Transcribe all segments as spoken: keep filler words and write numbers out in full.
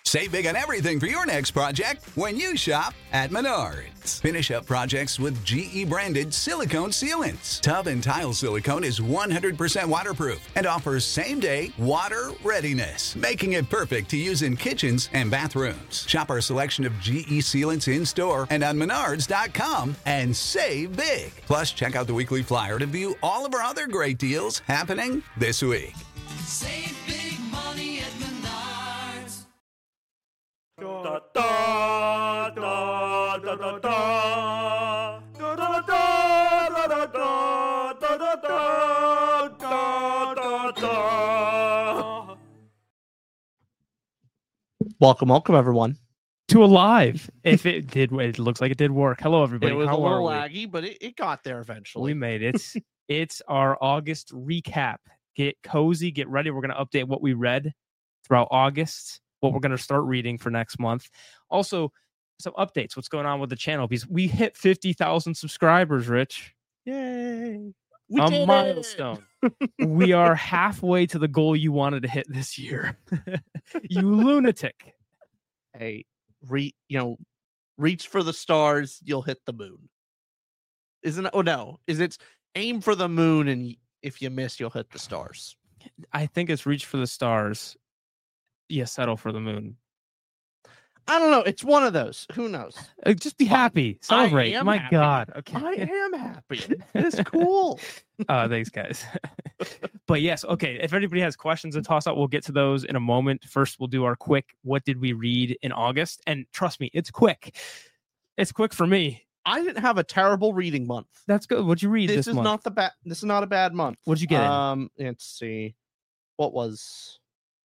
Save big on everything for your next project when you shop at Menards. Finish up projects with G E branded silicone sealants. Tub and tile silicone is one hundred percent waterproof and offers same-day water readiness, making it perfect to use in kitchens and bathrooms. Shop our selection of G E sealants in-store and on menards dot com and save big. Plus, check out the weekly flyer to view all of our other great deals happening this week. Save big money at Menards. Da, da, da, da, da, da, da. Da, da, da, da, da, da, da, da, da, da, da. Welcome, welcome, everyone. To a live. If it did, it looks like it did work. Hello, everybody. It was How a little are we? laggy, but it, it got there eventually. We made it. It's our August recap. Get cozy, get ready. We're going to update what we read throughout August, what we're going to start reading for next month. Also, some updates, what's going on with the channel, because we hit fifty thousand subscribers, Rich. Yay. We A did it. milestone. We are halfway to the goal you wanted to hit this year. You lunatic. Hey, re, you know, reach for the stars, you'll hit the moon. Isn't it? Oh, no. Is it aim for the moon, and if you miss, you'll hit the stars. I think it's reach for the stars. Yeah, settle for the moon. I don't know. It's one of those. Who knows? Uh, Just be Fine. happy. I Celebrate. am My happy. God. Okay. I am happy. It's cool. Uh, thanks, guys. But yes, okay. If anybody has questions to toss out, we'll get to those in a moment. First, we'll do our quick what did we read in August? And trust me, it's quick. It's quick for me. I didn't have a terrible reading month. That's good. What'd you read This, this, is month? not the bad. This is not a bad month. What'd you get in? Um, let's see. What was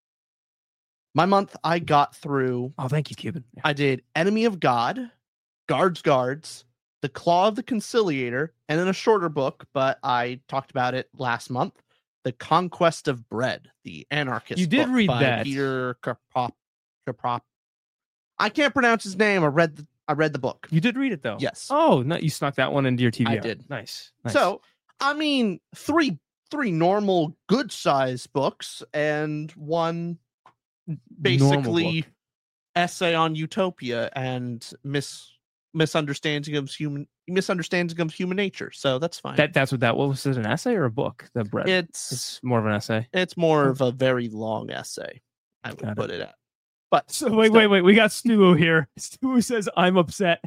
my month? I got through. Oh, thank you, Cuban. Yeah. I did Enemy of God, Guards Guards, The Claw of the Conciliator, and then a shorter book, but I talked about it last month. The Conquest of Bread, the anarchist. You did book read by that. Peter Kaprop. Kaprop. I can't pronounce his name. I read the. I read the book. You did read it though. Yes. Oh, no, you snuck that one into your T V. I R. did. Nice. nice. So, I mean, three three normal good sized books and one Normal basically book. essay on utopia and mis misunderstanding of human misunderstanding of human nature. So that's fine. that that's what that what was it, an essay or a book? The bread. it's It's more of an essay. it's more of a very long essay, I would Got it. put it at. But So wait, still, wait, wait. We got Stu here. Stu says I'm upset.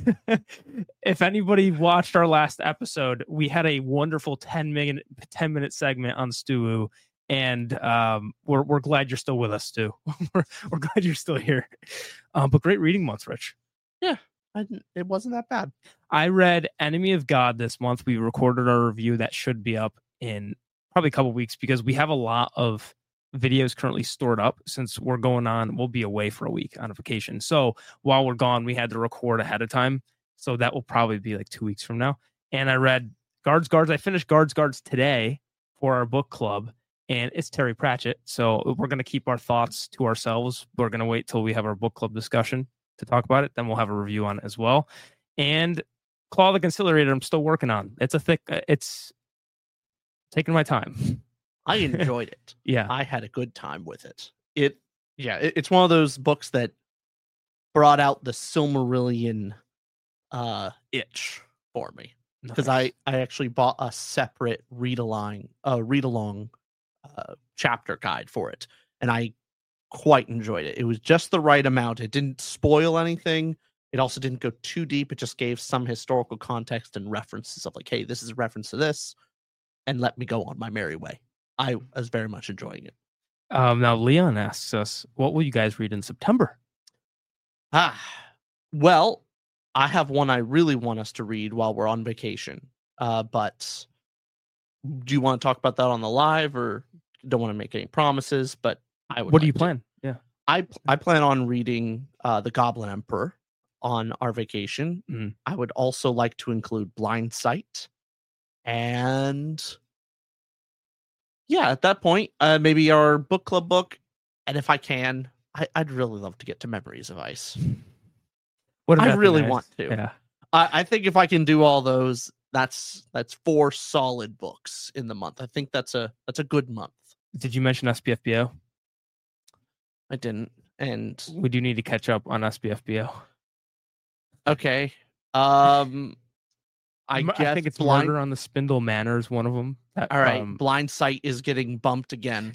If anybody watched our last episode, we had a wonderful ten minute ten minute segment on Stu, and um, we're we're glad you're still with us, Stu. we're, we're glad you're still here. Um, but great reading month, Rich. I didn't, it wasn't that bad. I read Enemy of God this month. We recorded our review that should be up in probably a couple weeks because we have a lot of videos currently stored up since we're going on. We'll be away for a week on a vacation. So while we're gone, we had to record ahead of time. So that will probably be like two weeks from now. And I read Guards Guards. I finished Guards Guards today for our book club, and it's Terry Pratchett. So we're going to keep our thoughts to ourselves. We're going to wait till we have our book club discussion to talk about it. Then we'll have a review on it as well. And Claw of the Conciliator, I'm still working on. It's a thick, it's taking my time. I enjoyed it. Yeah. I had a good time with it. It, yeah, it, it's one of those books that brought out the Silmarillion uh, itch for me because I, I actually bought a separate read along, uh, read along uh, chapter guide for it, and I quite enjoyed it. It was just the right amount. It didn't spoil anything. It also didn't go too deep. It just gave some historical context and references of like, hey, this is a reference to this, and let me go on my merry way. I was very much enjoying it. Um, now, Leon asks us, what will you guys read in September? Ah, well, I have one I really want us to read while we're on vacation. Uh, but do you want to talk about that on the live, or don't want to make any promises? But I would. What do like you to. plan? Yeah. I I plan on reading uh, The Goblin Emperor on our vacation. Mhm. I would also like to include Blind Sight, and yeah, at that point, uh, maybe our book club book, and if I can, I, I'd really love to get to Memories of Ice. What I about the really guys? want to. Yeah. I, I think if I can do all those, that's that's four solid books in the month. I think that's a that's a good month. Did you mention S P F B O? I didn't. and We do need to catch up on S B F B O. okay. Um, I M- guess I think it's blind. Murder on the Spindle Manor is one of them. That, All right, um, Blind Sight is getting bumped again.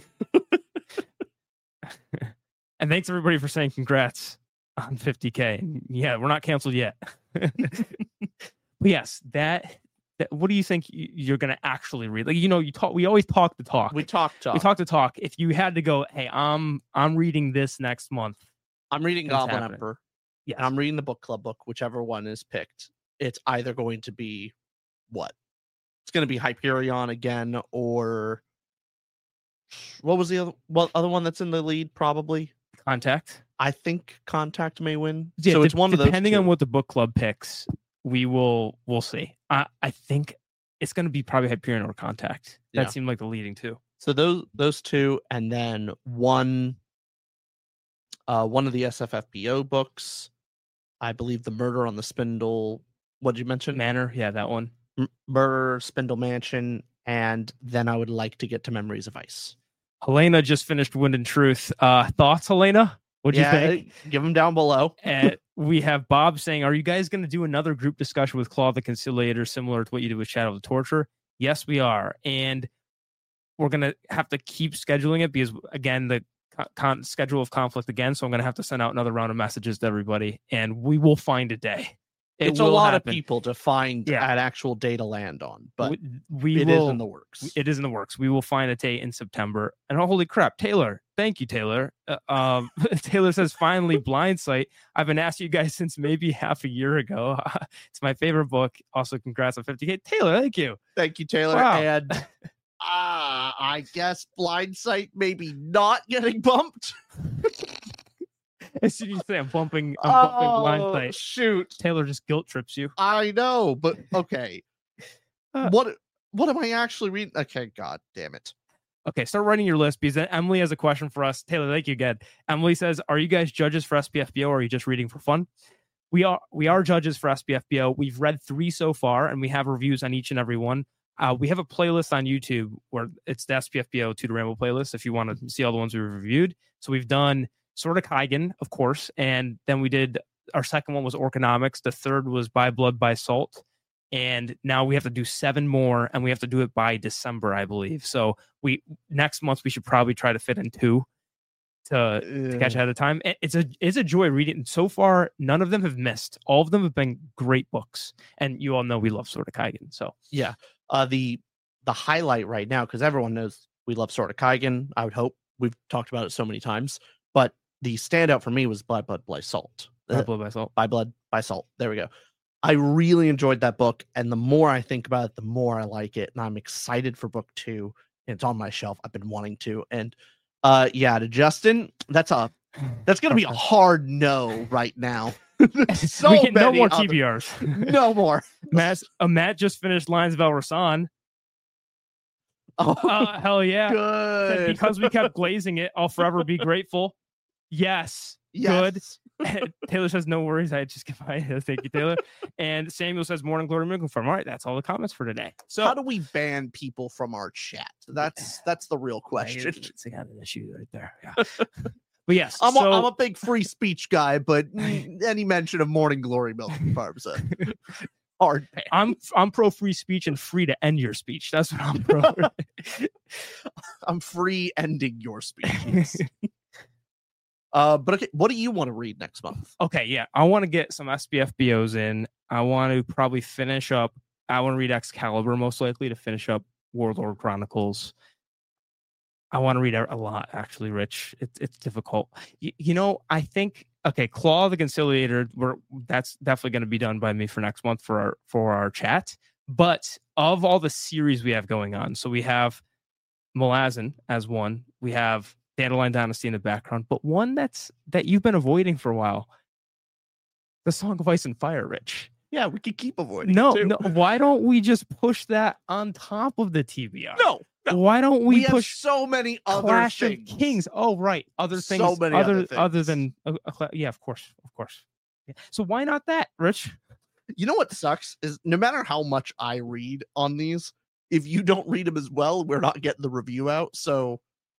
and thanks everybody for saying congrats on fifty K. Yeah, we're not canceled yet. But yes, that, that. What do you think y- you're going to actually read? Like, you know, you talk. We always talk the talk. We talked. Talk. We talk to talk. If you had to go, hey, I'm I'm reading this next month. I'm reading Things Goblin happening. Emperor. Yes. And I'm reading the book club book, whichever one is picked. It's either going to be what? It's going to be Hyperion again, or what was the other, what other one that's in the lead? Probably. Contact. I think Contact may win. Yeah, so de- it's one of those. depending two. on what the book club picks, we will we'll see. I I think it's going to be probably Hyperion or Contact. That Yeah. seemed like the leading two. So those those two, and then one. Uh, one of the S F F B O books, I believe, the Murder on the Spindle. What did you mention? Manor, yeah, that one. M- Murder, Spindle Mansion, and then I would like to get to Memories of Ice. Helena just finished Wind and Truth. Uh, thoughts, Helena? What'd you think? uh, Give them down below. And we have Bob saying, "Are you guys going to do another group discussion with Claw the Conciliator, similar to what you did with Shadow of the Torture?" Yes, we are, and we're going to have to keep scheduling it because, again, the con- con- schedule of conflict again. So I'm going to have to send out another round of messages to everybody, and we will find a day. It It's a will lot happen. of people to find Yeah. an actual day to land on, but we, we it is will, in the works. It is in the works. We will find a date in September. And oh, holy crap, Taylor! Thank you, Taylor. Uh, um, Taylor says, "Finally, Blind Sight. I've been asking you guys since maybe half a year ago. It's my favorite book. Also, congrats on fifty K, Taylor. Thank you. Thank you, Taylor. Wow. And ah, I guess Blind Sight maybe not getting bumped. As soon as you say I'm bumping, I'm bumping Blind Oh, Sight. shoot. Taylor just guilt trips you. I know, but okay. Uh, what what am I actually reading? Okay, god damn it. Okay, start writing your list because then Emily has a question for us. Taylor, thank you again. Emily says, "Are you guys judges for S B F B O or are you just reading for fun?" We are we are judges for S B F B O. We've read three so far, and we have reviews on each and every one. Uh, we have a playlist on YouTube where it's the S B F B O Two to Ramble playlist if you want to see all the ones we've reviewed. So we've done Sword of Kaigen, of course, and then we did our second one was Orconomics. The third was By Blood, by Salt. And now we have to do seven more, and we have to do it by December, I believe. So we next month we should probably try to fit in two to, to catch ahead of time. It- It's a it's a joy reading. So far, none of them have missed. All of them have been great books, and you all know we love Sword of Kaigen. So Yeah. Uh the the highlight right now, because everyone knows we love Sword of Kaigen, I would hope. We've talked about it so many times. But the standout for me was By Blood, by Salt. By Uh, Blood, by Salt. by Blood, by Salt. There we go. I really enjoyed that book, and the more I think about it, the more I like it, and I'm excited for book two. And it's on my shelf. I've been wanting to, and uh, yeah, to Justin, that's a that's gonna be a hard no right now. so we get no many more other- T B Rs. no more. Matt, uh, Matt just finished Lines of El Rasan. Oh, Uh, hell yeah. Said, good. because we kept glazing it, I'll forever be grateful. Yes. Good. Yes. Taylor says, "No worries. I just give my thank you, Taylor." And Samuel says, "Morning glory, miracle farm." All right, that's all the comments for today. So How do we ban people from our chat? That's that's the real question. It's got an issue right there. Yeah. But yes, I'm, so, a, I'm a big free speech guy, but mm, any mention of Morning Glory Milk Farms a hard ban. I'm I'm pro free speech and free to end your speech. That's what I'm pro. I'm free ending your speech. uh, but okay, what do you want to read next month? Okay, yeah, I want to get some S B F B Os in. I want to probably finish up. I want to read Excalibur most likely to finish up Warlord Chronicles. I want to read a a lot, actually, Rich. It's it's difficult. You, you know, I think okay, Claw the Conciliator. We're that's definitely going to be done by me for next month for our for our chat. But of all the series we have going on, so we have Malazan as one. We have Dandelion Dynasty in the background, but one that's that you've been avoiding for a while. The Song of Ice and Fire, Rich. Yeah, we could keep avoiding. No, it too. no. Why don't we just push that on top of the T B R? no, no. Why don't We, we, have push so many other Clash things. of Kings? Oh, right. Other So things. many other other other things. than uh, uh, cla- yeah, of course, of course. Yeah. So why not that, Rich? You know what sucks is no matter how much I read on these, if you don't read them as well, we're not getting the review out. So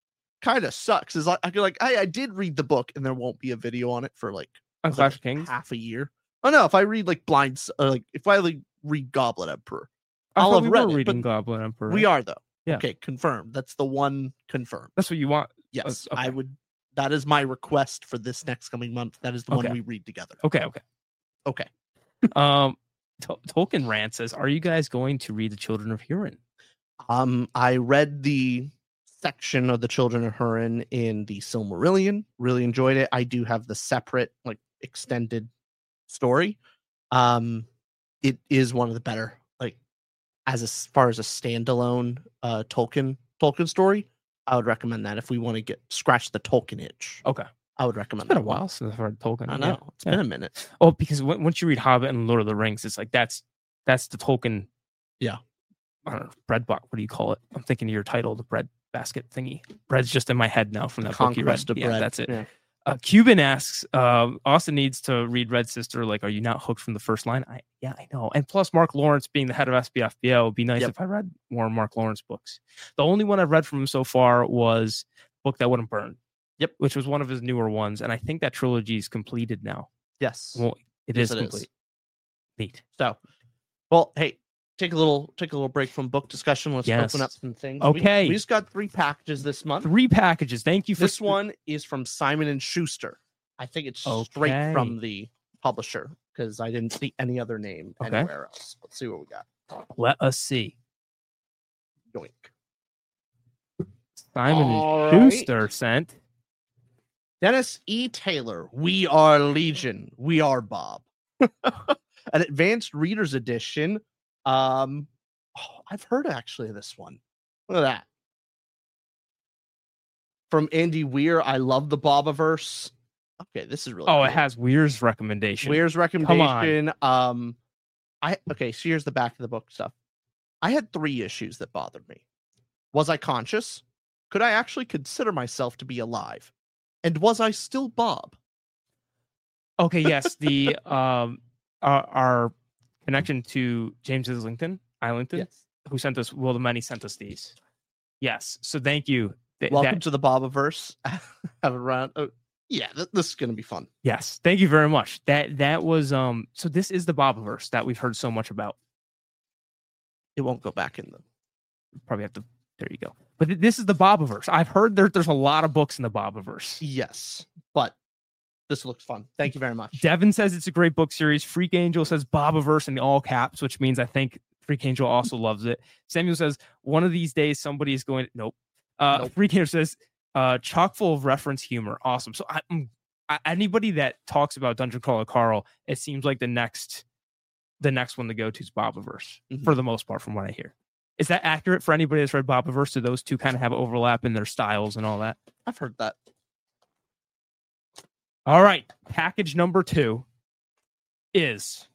kind of sucks. Is like I feel like I, I did read the book and there won't be a video on it for like, On was it, Clash like, of Kings. half a year. Oh no, if I read like Blind, S- uh, like if I like read Goblet Emperor, I I'll thought have we read were it, reading but Goblin Emperor. we right? are though. Yeah. Okay, confirmed. That's the one confirmed. That's what you want. Yes, okay. I would. That is my request for this next coming month. That is the Okay. one we read together. Okay. Okay. Okay. Um, Tol- Tolkien Rant says, "Are you guys going to read the Children of Hurin?" Um, I read the section of the Children of Hurin in the Silmarillion. Really enjoyed it. I do have the separate, like, extended story. Um, it is one of the better, like, as as far as a standalone uh Tolkien Tolkien story. I would recommend that if we want to get scratch the Tolkien itch. Okay. I would recommend It's been a that one. while since I've read Tolkien. I Yeah. know it's Yeah. been a minute. Oh, because when, once you read Hobbit and Lord of the Rings, it's like that's that's the Tolkien. Yeah. I don't know, bread box. What do you call it? I'm thinking of your title, the bread basket thingy. Bread's just in my head now from that book you read. Conquest of Yeah, Bread. that's it. Yeah. Uh, Cuban asks, um, Austin needs to read Red Sister. Like, are you not hooked from the first line? I yeah, I know. And plus, Mark Lawrence being the head of S B F B O, it would be nice Yep. if I read more Mark Lawrence books. The only one I've read from him so far was Book That Wouldn't Burn. Yep. Which was one of his newer ones, and I think that trilogy is completed now. Yes. Well, it Yes, is it is. complete. Neat. So, well, hey, take a little take a little break from book discussion. Let's Yes. open up some things. We- Okay. we, just got three packages this month. Three packages. Thank you for This one is from Simon and Schuster. I think it's straight Okay. from the publisher because I didn't see any other name Okay. anywhere else. Let's see what we got. Let us see. Yoink. Simon All and right. Schuster sent. Dennis E. Taylor. We are Legion. We are Bob. An advanced readers edition. Um, oh, I've heard actually of this one. Look at that. From Andy Weir. I love the Bobiverse. Okay, this is really Oh, cool. it has Weir's recommendation. Weir's on. recommendation. Um, I okay. So here's the back of the book stuff. I had three issues that bothered me. Was I conscious? Could I actually consider myself to be alive? And was I still Bob? Okay, yes, the um our, our connection to James Islington, Islington, who sent us. Will the Many sent us these. Yes, so thank you. Th- Welcome that- to the Bobiverse. Have a round. Oh, yeah, th- this is gonna be fun. yes, thank you very much. That that was um. So this is the Bobiverse that we've heard so much about. It won't go back in the. Probably have to. There you go. But th- this is the Bobiverse. I've heard there, there's a lot of books in the Bobiverse. Yes, but this looks fun. Thank you very much. Devin says it's a great book series. Freak Angel says Bobiverse in all caps, which means I think Freak Angel also loves it. Samuel says one of these days somebody is going. Nope. Uh, Nope. Freak Angel says uh, chock full of reference humor. Awesome. So I, mm, I, anybody that talks about Dungeon Crawler Carl, it seems like the next, the next one to go to is Bobiverse Mhm. for the most part, from what I hear. Is that accurate for anybody that's read Bobiverse? Do those two kind of have overlap in their styles and all that? I've heard that. All right. Package number two is.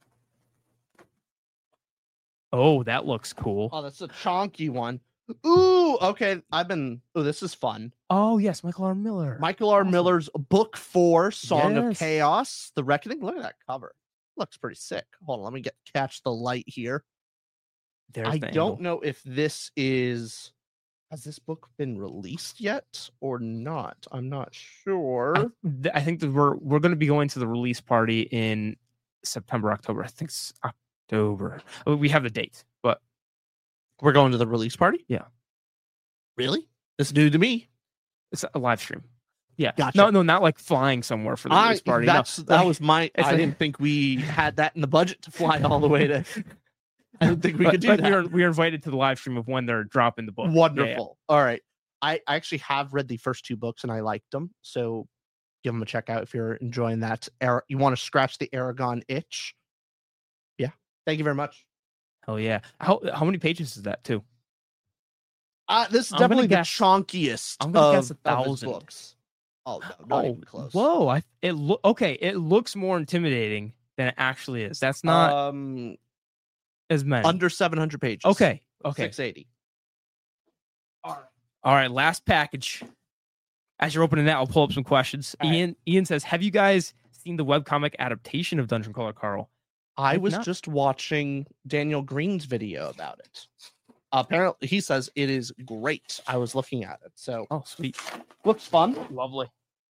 Oh, that looks cool. Oh, that's a chonky one. Ooh, okay. I've been. Oh, this is fun. Oh, yes. Michael R. Miller. Michael R. Awesome. Miller's Book Four, Song of Yes. Chaos, The Reckoning. Look at that cover. Looks pretty sick. Hold on, let me get catch the light here. There's I the don't angle. know if this is. Has this book been released yet or not? I'm not sure. I, th- I think that we're we're going to be going to the release party in September, October. I think it's October. Oh, we have the date, but We're going to the release party? Yeah. Really? This is new to me. it's a live stream. Yeah. Gotcha. No, no, not like flying somewhere for the I, release party. No, that's that like- was my. it's I like- didn't think we had that in the budget to fly all the way to. I didn't think we but- could do but that. We are, we are invited to the live stream of when they're dropping the book. Yeah, yeah. Wonderful. All right. I, I actually have read the first two books and I liked them. So give them a check out if you're enjoying that. Ara- you want to scratch the Aragon itch. Yeah. Thank you very much. Hell yeah. How how many pages is that too? Uh, this is I'm gonna definitely the guess- chonkiest I'm gonna of, guess a of his thousand. books. Oh, no, not Oh, even close. whoa! I it look okay. It looks more intimidating than it actually is. That's not um, as many. under seven hundred pages. okay, okay. six eighty. All right, last package. As you're opening that, I'll pull up some questions. All right. Ian Ian says, "Have you guys seen the webcomic adaptation of Dungeon Crawler Carl?" I If was not- just watching Daniel Green's video about it. apparently he says it is great. I was looking at it, so Oh, sweet. looks fun. Lovely.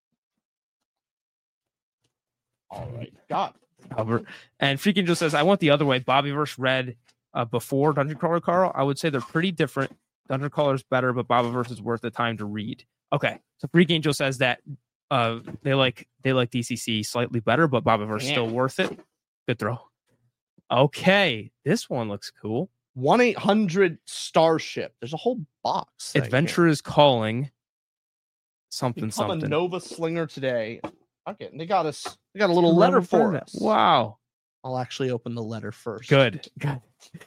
All right, God. Albert. And Freaking Joe says, I went the other way. Bobby versus Red uh, before Dungeon Crawler Carl. I would say they're pretty different. Dungeon Crawler is better, but Bobby versus is worth the time to read. Okay. So Freak Angel says that uh, they like they like D C C slightly better, but Bobby versus Yeah. still worth it. Good throw. Okay. This one looks cool. one eight hundred Starship. There's a whole box. thing here. Adventure is calling something Become something. a Nova Slinger today. Okay, they got us. They got a little letter for us. Wow. I'll actually open the letter first. Good. Good.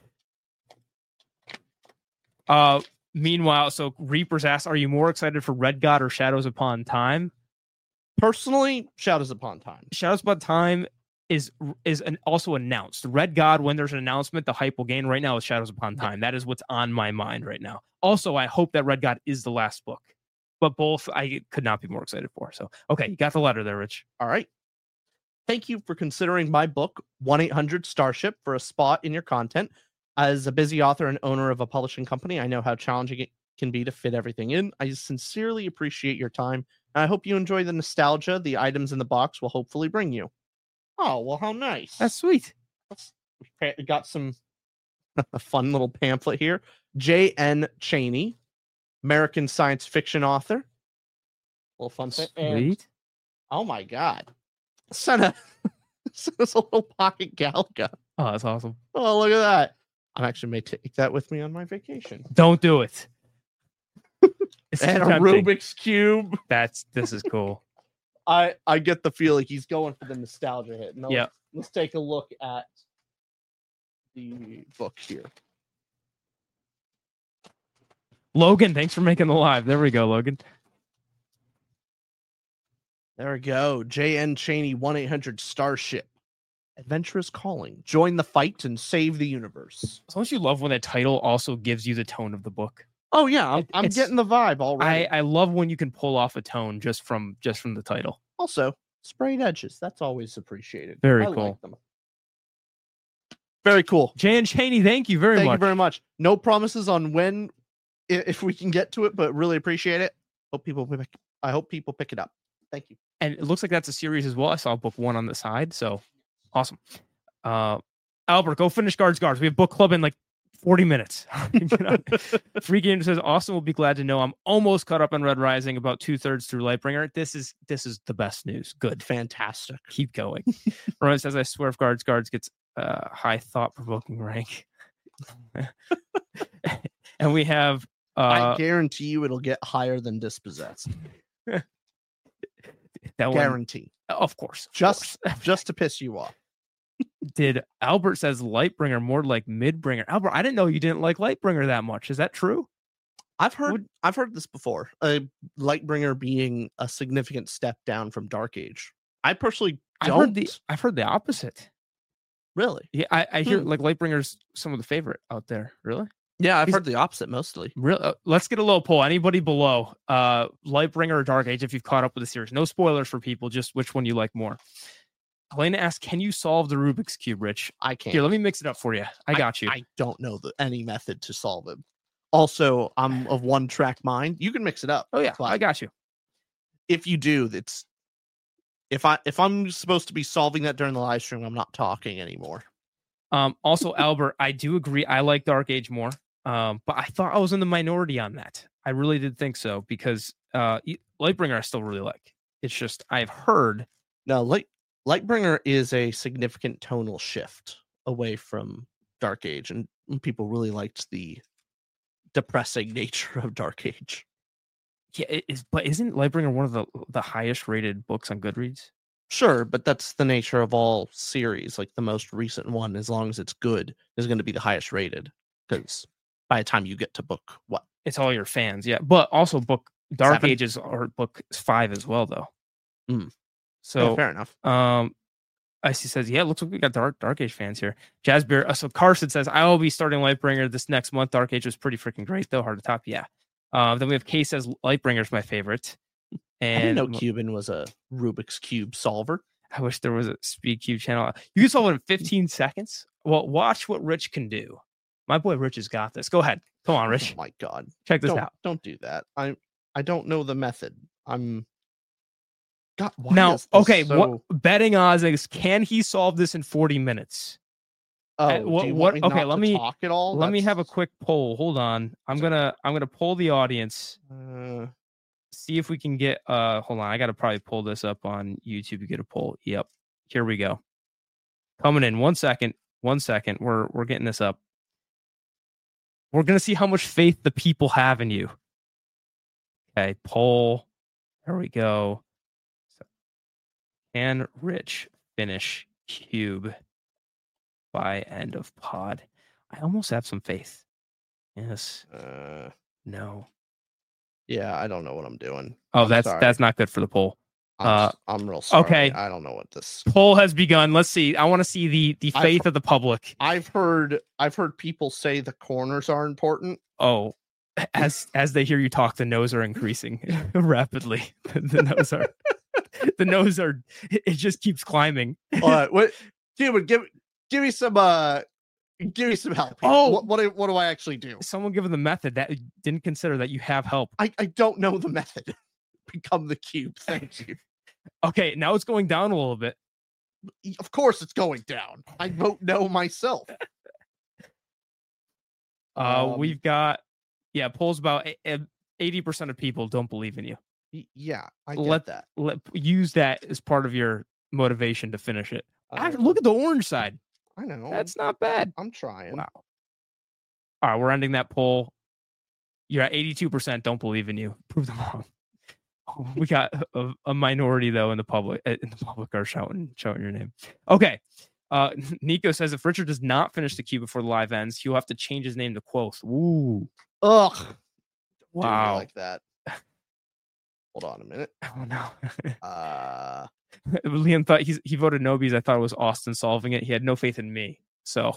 Uh, meanwhile, so Reapers asks, are you more excited for Red God or Shadows Upon Time? Personally, Shadows Upon Time. Shadows Upon Time is is an, also announced. Red God, when there's an announcement, the hype will gain. Right now, is Shadows Upon Time. That is what's on my mind right now. Also, I hope that Red God is the last book. But both, I could not be more excited for. So, okay, you got the letter there, Rich. All right. Thank you for considering my book, one eight hundred Starship, for a spot in your content. As a busy author and owner of a publishing company, I know how challenging it can be to fit everything in. I sincerely appreciate your time. And I hope you enjoy the nostalgia the items in the box will hopefully bring you. Oh, well, how nice. That's sweet. We got some a fun little pamphlet here. J N Chaney, American science fiction author. A little fun thing. And, Sweet. oh my God. Sent a, sent us a little pocket Galaga. Oh, that's awesome. Oh, look at that. I actually may take that with me on my vacation. Don't do it. It's And a tempting. Rubik's Cube. That's this is cool. I, I get the feeling he's going for the nostalgia hit. No, Yeah. let's, let's take a look at the book here. Logan, thanks for making the live. There we go, Logan. There we go. J N Chaney, one eight hundred Starship. Adventure is calling. Join the fight and save the universe. Don't you love when the title also gives you the tone of the book? Oh yeah, I'm, It- I'm it's- getting the vibe already. I, I love when you can pull off a tone just from just from the title. Also, sprayed edges. That's always appreciated. Very I cool. Like them. Very cool. Jay and Cheney, thank you very Thank much. you very much. No promises on when, i- if we can get to it, but really appreciate it. Hope people, pick, I hope people pick it up. Thank you. And it looks like that's a series as well. I saw book one on the side, so awesome. Uh, Albert, go finish Guards Guards. We have book club in like forty minutes. Free Game says Austin will be glad to know I'm almost caught up on Red Rising, about two thirds through Lightbringer. This is this is the best news. Good, Fantastic. keep going. Rowan says I swear if Guards Guards gets uh, high thought provoking rank, and we have uh, I guarantee you it'll get higher than Dispossessed. that one. Guarantee. Of course, of Just, course. just to piss you off. Did Albert says Lightbringer more like Midbringer? Albert, I didn't know you didn't like Lightbringer that much. Is that true? I've heard Would- I've heard this before. Uh, Lightbringer being a significant step down from Dark Age. I personally I've don't heard the I've heard the opposite. really. Yeah, I, I hear Hmm. like Lightbringer's some of the favorite out there. Really? Yeah, I've He's- heard the opposite mostly. Real. Uh, let's get a little poll. Anybody below, uh, Lightbringer or Dark Age? If you've caught up with the series, no spoilers for people. Just which one you like more. Helena asks, "Can you solve the Rubik's cube, Rich?" I can't. Here, let me mix it up for you. I got you. I don't know the, any method to solve it. Also, I'm of one track mind. You can mix it up. oh yeah, but I got you. if you do, it's if I if I'm supposed to be solving that during the live stream, I'm not talking anymore. Um, also, Albert, I do agree. I like Dark Age more. Um, but I thought I was in the minority on that. I really did think so because uh, e- Lightbringer I still really like. It's just I've heard No, Light Lightbringer is a significant tonal shift away from Dark Age, and people really liked the depressing nature of Dark Age. yeah, it is, but isn't Lightbringer one of the the highest rated books on Goodreads? Sure, but that's the nature of all series. Like the most recent one, as long as it's good, is going to be the highest rated. Because by the time you get to book what It's all your fans, yeah. But also book Dark Seven? Ages are book five as well, though. Mm. So yeah, fair enough. Um, Icy says, "Yeah, it looks like we got Dark Dark Age fans here." Jazzbeer. Uh, so Carson says, "I will be starting Lightbringer this next month. Dark Age was pretty freaking great, though. Hard to top, yeah." Uh, then we have Kay says, "Lightbringer's my favorite." I didn't And know Cuban was a Rubik's Cube solver. I wish there was a Speed Cube channel. You can solve it in fifteen seconds. Well, watch what Rich can do. My boy Rich has got this. Go ahead. Come on, Oh Rich. my God. Check this Don't, out. don't do that. I I don't know the method. I'm God, why Now, is this okay, so... what betting odds is can he solve this in forty minutes? Oh, Uh, do what- you what- want me okay, not let to me- talk at all? Let me have a That's- quick poll. Hold on. I'm gonna I'm gonna poll the audience. Uh, See if we can get uh hold on. I gotta probably pull this up on YouTube to get a poll. Yep. Here we go. Coming in. One second. One second. We're we're getting this up. We're gonna see how much faith the people have in you. Okay, poll. There we go. So, can Rich finish Cube by end of pod? I almost have some faith. Yes. uh, No. yeah, I don't know what I'm doing. Oh, I'm that's sorry. that's not good for the poll. I'm, uh, s- I'm real sorry. okay. I don't know what this. Poll has begun. Let's see. I want to see the the I've- faith of the public. I've heard I've heard people say the corners are important. Oh, as as they hear you talk, the no's are increasing rapidly. The no's are the no's are. It just keeps climbing. Uh, what, dude, give give me some uh, give me some help. Here. Oh. what what do, what do I actually do? Someone given the method that didn't consider that you have help. I I don't know the method. Become the cube. Thank you. Okay, now it's going down a little bit. Of course, it's going down. I vote no myself. Uh, Um, we've got yeah, polls about eighty percent of people don't believe in you. Y- Yeah, I get Let that. Let use that as part of your motivation to finish it. Act- Uh, Look at the orange side. I know. That's not bad. I'm trying. Wow. All right, we're ending that poll. You're at eighty-two percent don't believe in you. Prove them wrong. We got a, a minority though in the public. In the public are shouting, shouting your name. Okay. Uh, Nico says if Richard does not finish the queue before the live ends, he'll have to change his name to Quoth. Ooh, Ugh. Didn't be wow. like that. Hold on a minute. Oh no. Uh, Liam thought he's, he voted no because I thought it was Austin solving it. He had no faith in me. So,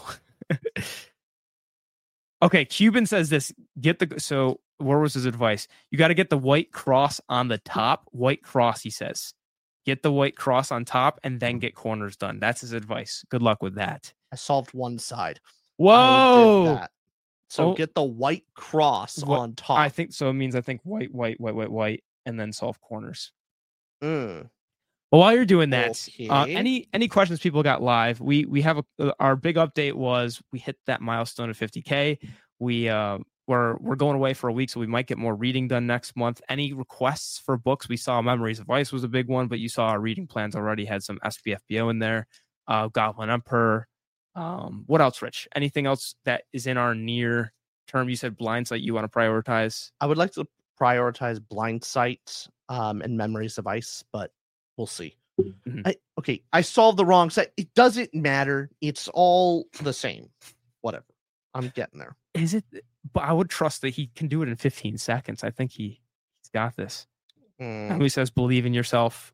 okay. Cuban says this. Get the so. Where was his advice? You got to get the white cross on the top. White cross, he says. Get the white cross on top and then get corners done. That's his advice. Good luck with that. I solved one side. I Whoa. did that. So Oh. get the white cross What- on top. I think so. It means I think white, white, white, white, white, and then solve corners. Mm. Well, while you're doing that, uh, Okay. any any questions people got live? We we have a uh, our big update was we hit that milestone of fifty K. We uh we're we're going away for a week, so we might get more reading done next month. Any requests for books? We saw Memories of Ice was a big one, but you saw our reading plans already had some S B F B O in there. Uh, Goblin Emperor. Um, what else, Rich? Anything else that is in our near term? You said Blindsight you want to prioritize. I would like to prioritize Blind Sight um, and Memories of Ice, but we'll see. Mhm. I, okay, I solved the wrong side. It doesn't matter. It's all the same. Whatever. I'm getting there. Is it? But I would trust that he can do it in fifteen seconds. I think he he's got this. Mm. And he says, "Believe in yourself."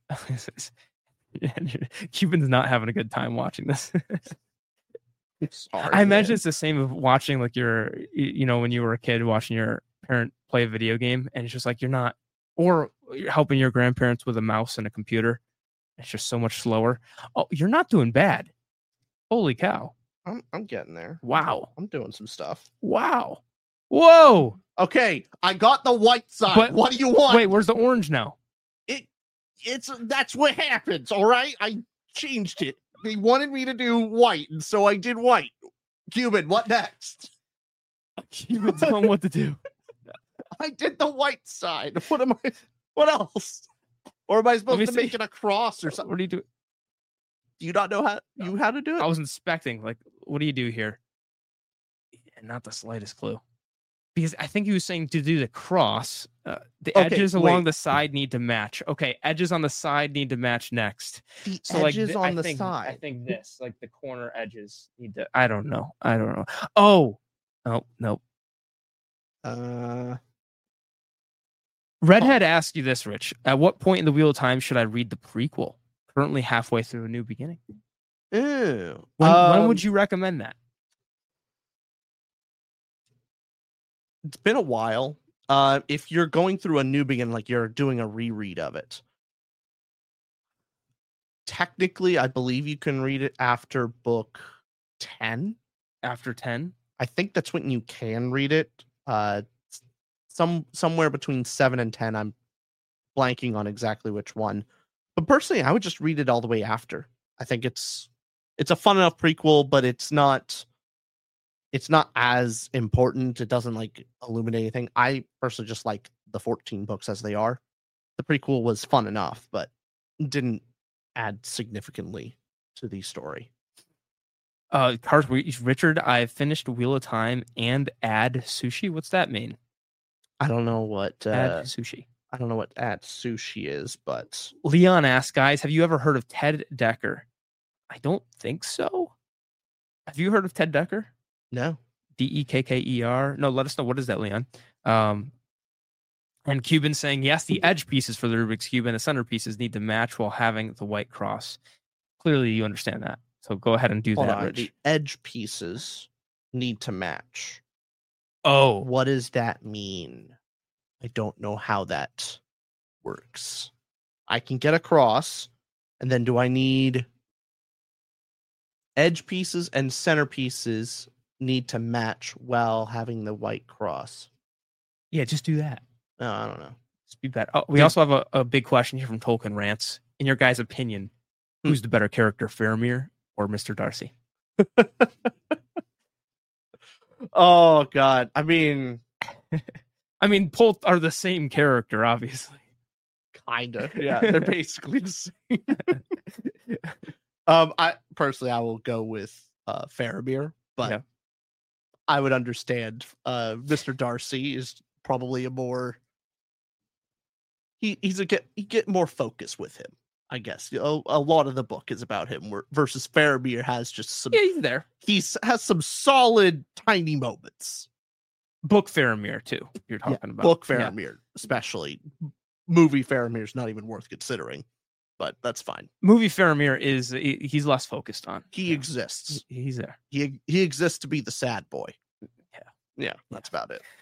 Cuban's not having a good time watching this. Sorry, I imagine man. it's the same of watching like your, y- you know, when you were a kid watching your parent play a video game, and it's just like you're not, or you're helping your grandparents with a mouse and a computer. It's just so much slower. Oh, you're not doing bad. Holy cow! I'm I'm getting there. Wow! I'm doing some stuff. Wow! Whoa! Okay, I got the white side. But- what do you want? Wait, where's the orange now? It it's that's what happens, all right? I changed it. They wanted me to do white, and so I did white. Cuban, what next? Cuban's telling what to do. I did the white side. What am I what else? Or am I supposed me to see. make it a cross or something? What do you do? Do you not know how you how to do it? I was inspecting. Like, what do you do here? And not the slightest clue. Because I think he was saying to do the cross, uh, the Okay, edges along wait. the side need to match. Okay, edges on the side need to match next. The So like edges thi- on I the think, I side. think this, like the corner edges need to. I don't know. I don't know. Oh, oh no. Uh Redhead asked you this, Rich. At what point in the Wheel of Time should I read the prequel? Currently halfway through A New Beginning. ew. When, when Um, would you recommend that? It's been a while. Uh, if you're going through a new begin, like you're doing a reread of it, technically, I believe you can read it after book ten. After ten? I think that's when you can read it. Uh, some somewhere between seven and ten. I'm blanking on exactly which one. But personally, I would just read it all the way after. I think it's it's a fun enough prequel, but it's not it's not as important. It doesn't like illuminate anything. I personally just like the fourteen books as they are. The prequel was fun enough, but didn't add significantly to the story. Uh, Cars, Richard, I finished Wheel of Time and Add Sushi. What's that mean? I don't know what uh, Add Sushi. I don't know what at sushi is, but Leon asks, guys, have you ever heard of Ted Dekker? I don't think so. Have you heard of Ted Dekker? no. D E K K E R. No, let us know. What is that, Leon? Um, and Cuban saying, yes, the edge pieces for the Rubik's Cube and the center pieces need to match while having the white cross. Clearly, you understand that. So go ahead and do Hold that, on. Rich. The edge pieces need to match. Oh, What does that mean? I don't know how that works. I can get across, and then do I need edge pieces and center pieces need to match while having the white cross? yeah, just do that. No, I don't know. Just be better. Oh, we Dude. also have a, a big question here from Tolkien Rants. In your guys' opinion, Hmm. who's the better character, Faramir or Mister Darcy? Oh God. I mean, I mean, both are the same character, obviously. kinda. Yeah, they're basically the same. um, I personally I will go with uh Faramir, but Yeah. I would understand uh Mister Darcy is probably a more he he's a get you get more focus with him, I guess. You know, a lot of the book is about him where, versus Faramir has just some Yeah, he's there. he's has some solid tiny moments. Book Faramir, too. You're talking about. Book Yeah. Faramir, especially. Movie Faramir's not even worth considering, but that's fine. Movie Faramir is, he- he's less focused on. He Yeah. exists. He- He's there. He he exists to be the sad boy. Yeah. Yeah, that's about it.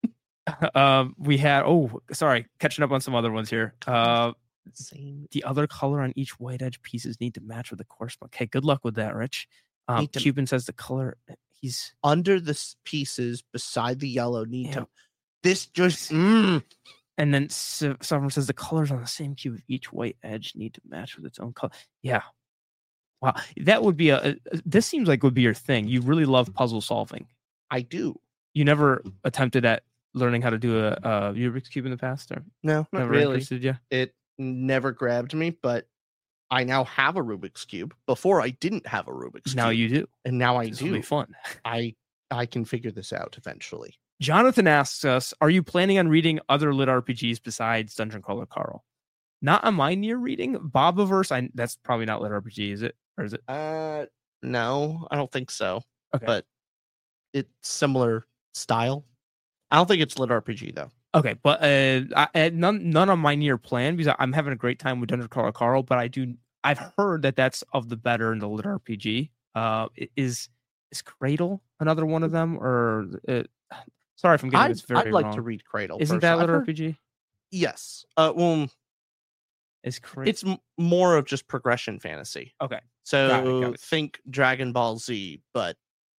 um, we had, oh, sorry, catching up on some other ones here. Uh, Same. the other color on each white edge pieces need to match with the corresponding. Okay, good luck with that, Rich. Um, Need to- Cuban says the color, he's, Under the s- pieces beside the yellow need Yeah. to. This just. Mm, and then S- Sovereign says the colors on the same cube of each white edge need to match with its own color. Yeah. Wow. That would be a, a- this seems like would be your thing. You really love puzzle solving. I do. You never attempted at learning how to do a, a Rubik's Cube in the past? Or No, not never really. interested you? It never grabbed me, but I now have a Rubik's Cube. Before I didn't have a Rubik's Now Cube. you do. and now I This will do. be fun. I I can figure this out eventually. Jonathan asks us, are you planning on reading other lit R P Gs besides Dungeon Crawler Carl? Not on my near reading. Bobaverse, I that's probably not lit R P G, is it? Or is it? Uh, no, I don't think so. Okay. But it's similar style. I don't think it's lit R P G though. Okay, but uh, I, I- none none on my near plan because I'm having a great time with Dungeon Crawler Carl. But I do I've heard that that's of the better in the lit R P G. Uh, i- is is Cradle another one of them? Or uh, sorry if I'm getting I'd, this very I'd like wrong. to read Cradle. Isn't personally. that I've lit heard- R P G? Yes. Uh, well, Is Cradle? it's m- more of just progression fantasy. Okay. So Got it, got it. think Dragon Ball Z, but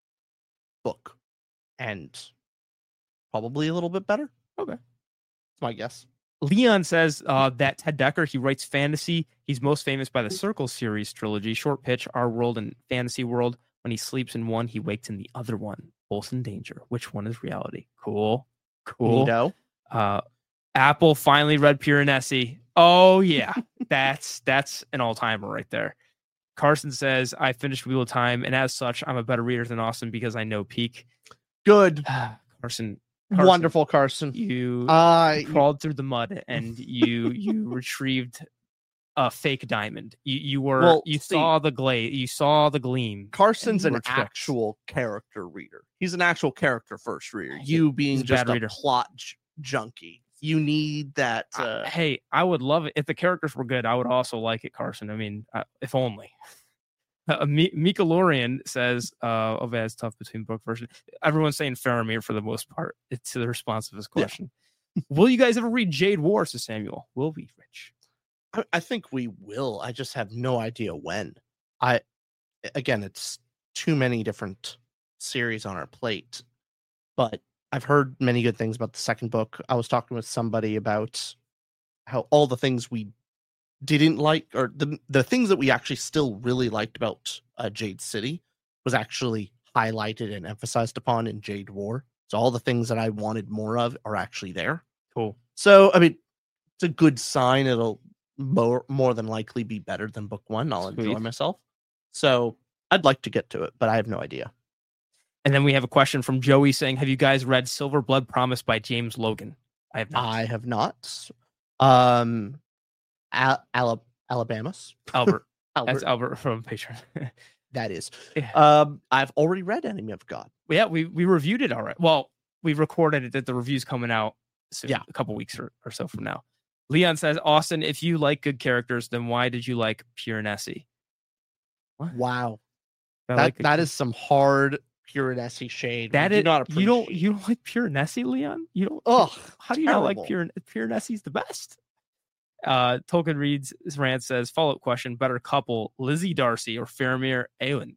book, and probably a little bit better. Okay. That's my guess. Leon says uh, that Ted Dekker, he writes fantasy. He's most famous by the Circle series trilogy, Short Pitch, Our World, and Fantasy World. When he sleeps in one, he wakes in the other one, both in danger. Which one is reality? Cool. Cool. Neato. Uh, Apple finally read Piranesi. Oh, yeah. that's that's an all-timer right there. Carson says, I finished Wheel of Time, and as such, I'm a better reader than Austin because I know Peak. Good. Carson, Carson, Wonderful, Carson. You I crawled through the mud and you you retrieved a fake diamond. You you were Well, you see- saw the glade. You saw the gleam. Carson's and an were tricked. actual character reader. He's an actual character first reader. He- You being he's a just bad a reader. plot j- junkie. You need that. I- Uh, hey, I would love it if the characters were good. I would also like it, Carson. I mean, uh, if only. Uh, Mi- Mikalorian says, uh, "Oh, it's tough between book version." Everyone's saying Faramir for the most part. It's the response of his Yeah. question. Will you guys ever read Jade War? Says Samuel. Will we, Rich? I, I think we will. I just have no idea when. I again, it's too many different series on our plate, but I've heard many good things about the second book. I was talking with somebody about how all the things we didn't like, or the the things that we actually still really liked about uh, Jade City, was actually highlighted and emphasized upon in Jade War. So all the things that I wanted more of are actually there. Cool. So I mean, it's a good sign. It'll more more than likely be better than book one. I'll enjoy Sweet. myself. So I'd like to get to it, but I have no idea. And then we have a question from Joey saying, have you guys read Silver Blood Promise by James Logan? I have not. I have not. Um, Al- Al- Alabama's Albert. Albert. That's Albert from Patreon. That is. Yeah. Um, I've already read Enemy of God. yeah, we, we reviewed it already. Well, we recorded it that the review's coming out soon, Yeah. a couple weeks or, or so from now. Leon says, Austin, if you like good characters, then why did you like Pure Nessie? What? Wow, I that like good that is some hard Pure Nessie shade. That we is do not you don't appreciate. you don't like Pure Nessie, Leon? You don't. Ugh, how do you not like terrible. Pure Pure Nessie's the best? Uh, Tolkien reads rant says follow up question: better couple, Lizzie Darcy or Faramir Eowyn?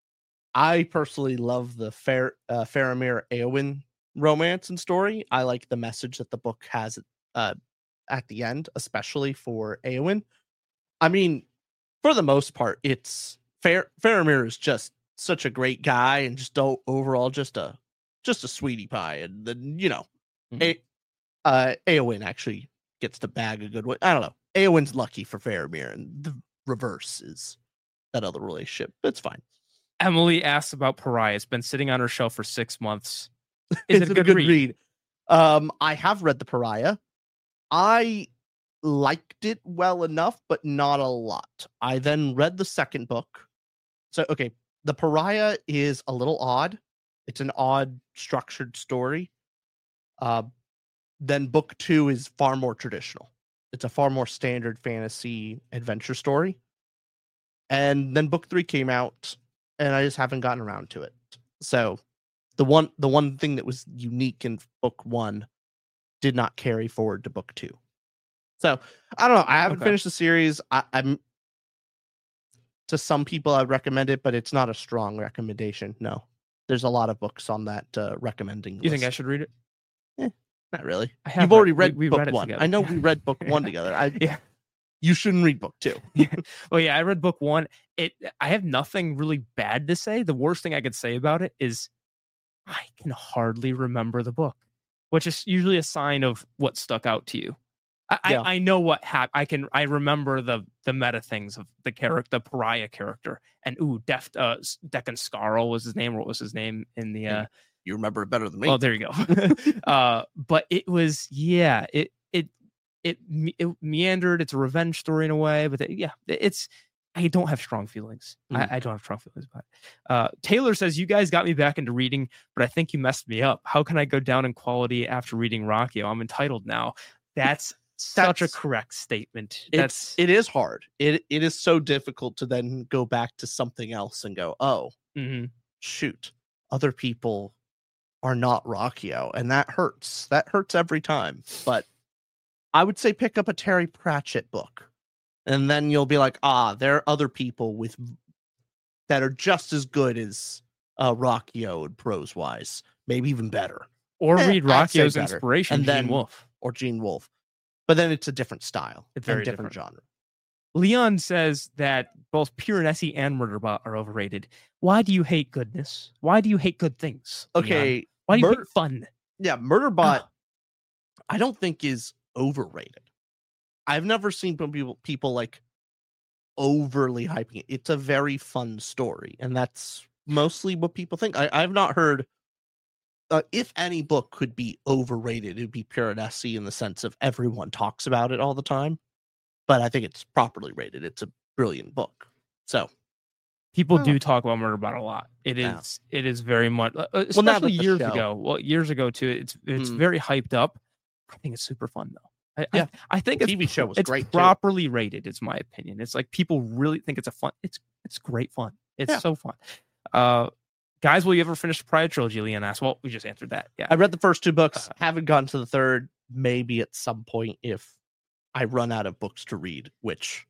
I personally love the Fair uh, Faramir Eowyn romance and story. I like the message that the book has uh, at the end, especially for Eowyn. I mean, for the most part, it's Fair Faramir is just such a great guy and just o- overall just a just a sweetie pie, and then you know, Mhm. A- uh, Eowyn actually gets to bag a good one. I don't know. Eowyn's lucky for Faramir, and the reverse is that other relationship. It's fine. Emily asks about Pariah. It's been sitting on her shelf for six months. Is Is it a good, read? Um, I have read the Pariah. I liked it well enough, but not a lot. I then read the second book. So, okay, the Pariah is a little odd. It's an odd structured story. Uh, then book two is far more traditional. It's a far more standard fantasy adventure story. And then book three came out, and I just haven't gotten around to it. So the one the one thing that was unique in book one did not carry forward to book two. So I don't know. I haven't Okay. finished the series. I, I'm to some people I'd recommend it, but it's not a strong recommendation. No, there's a lot of books on that uh, recommending. You think I list. should read it? Not really. I have You've already read- read we- we book read it one. together. I know we read book one together. I Yeah. you shouldn't read book two. Well, yeah, I read book one. It I have nothing really bad to say. The worst thing I could say about it is I can hardly remember the book, which is usually a sign of what stuck out to you. I, Yeah. I, I know what happened. I can I remember the the meta things of the character, the Pariah character, and ooh, Deft uh, S- Deccan Scarl was his name. What was his name in the? Uh, You remember it better than me. well, there you go. uh, but it was yeah, it it it, me- it meandered. It's a revenge story in a way, but it- yeah, it's. I don't have strong feelings. Mm. I, I don't have strong feelings about it. Uh, Taylor says, you guys got me back into reading, but I think you messed me up. How can I go down in quality after reading Rockio? I'm entitled now. That's such a That's- correct statement. it's That's it is hard. It it is so difficult to then go back to something else and go, oh mhm. shoot, other people are not Rockio, and that hurts. That hurts every time. But I would say pick up a Terry Pratchett book, and then you'll be like, ah, there are other people with that are just as good as uh, Rockio and prose wise, maybe even better, Or Eh, read I'd say Rockio's better. inspiration, And Gene then- Wolfe. or Gene Wolfe. But then it's a different style, It's and very different, different. genre. Leon says that both Pure Nessie and Murderbot are overrated. Why do you hate goodness? Why do you hate good things? Leon? Okay, Why do you Mur- hate fun? yeah, Murderbot, Ah. I don't think is overrated. I've never seen people people like overly hyping it. It's a very fun story, and that's mostly what people think. I, I've not heard uh, if any book could be overrated, it'd be Pure Nessie in the sense of everyone talks about it all the time. But I think it's properly rated. It's a brilliant book. So People Oh. do talk about Murderbot a lot. It Yeah. is it is very much uh, uh, Well, now that especially the years show- ago. Well, years ago too. It's it's Mm. very hyped up. I think it's super fun though. I, Yeah. I, I think The it's T V show was it's great, too. properly rated. It's my opinion. It's like people really think it's a fun. It's it's great fun. It's Yeah. so fun. Uh, guys, will you ever finish the Pride trilogy? Leon asked. Well, we just answered that. Yeah. I read the first two books, Uh, haven't gotten to the third. Maybe at some point if I run out of books to read, which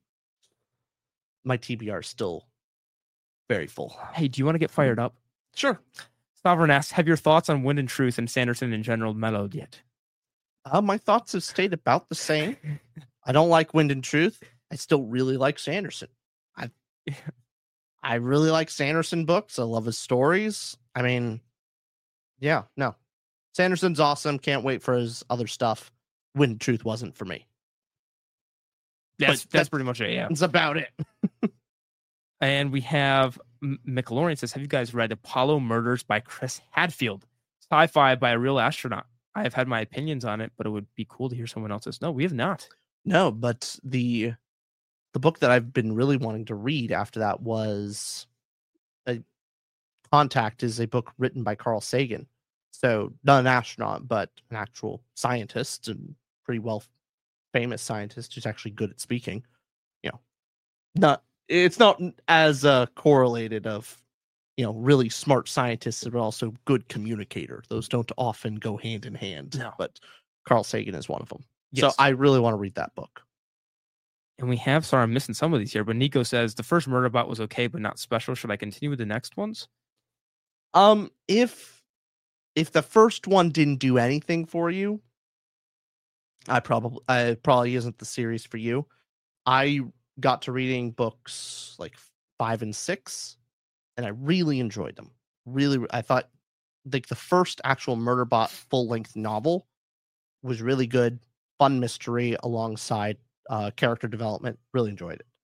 my T B R is still very full. Hey, do you want to get fired up? Sure. Sovereign asks, have your thoughts on Wind and Truth and Sanderson in general mellowed yet? Uh, my thoughts have stayed about the same. I don't like Wind and Truth. I still really like Sanderson. I I really like Sanderson books. I love his stories. I mean, yeah, no. Sanderson's awesome. Can't wait for his other stuff. Wind and Truth wasn't for me. That's, But that's pretty much it, yeah. That's about it. And we have M- McLaurin says, have you guys read Apollo Murders by Chris Hadfield? Sci-fi by a real astronaut. I have had my opinions on it, but it would be cool to hear someone else's. No, we have not. No, but the the book that I've been really wanting to read after that was a Contact is a book written by Carl Sagan. So not an astronaut, but an actual scientist and pretty well famous scientist who's actually good at speaking. You know, not it's not as uh, correlated of, you know, really smart scientists but also good communicator. Those don't often go hand in hand. No. But Carl Sagan is one of them. Yes. So I really want to read that book. And we have, sorry, I'm missing some of these here, but Nico says, the first Murderbot was okay, but not special. Should I continue with the next ones? Um, if if the first one didn't do anything for you, I probably I probably isn't the series for you. I got to reading books like five and six, and I really enjoyed them. Really, I thought like the first actual Murderbot full length novel was really good, fun mystery alongside uh, character development. Really enjoyed it.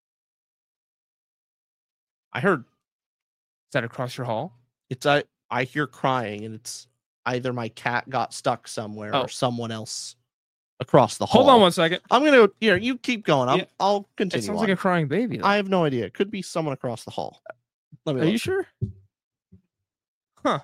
I heard Is that across your hall? it's I I hear crying, and it's either my cat got stuck somewhere Oh. or someone else across the hall. Hold on one second. I'm gonna here. You keep going. I'll Yeah. I'll It continue. sounds on. like a crying baby. though. I have no idea. It could be someone across the hall. Let me Are look. you sure? Huh.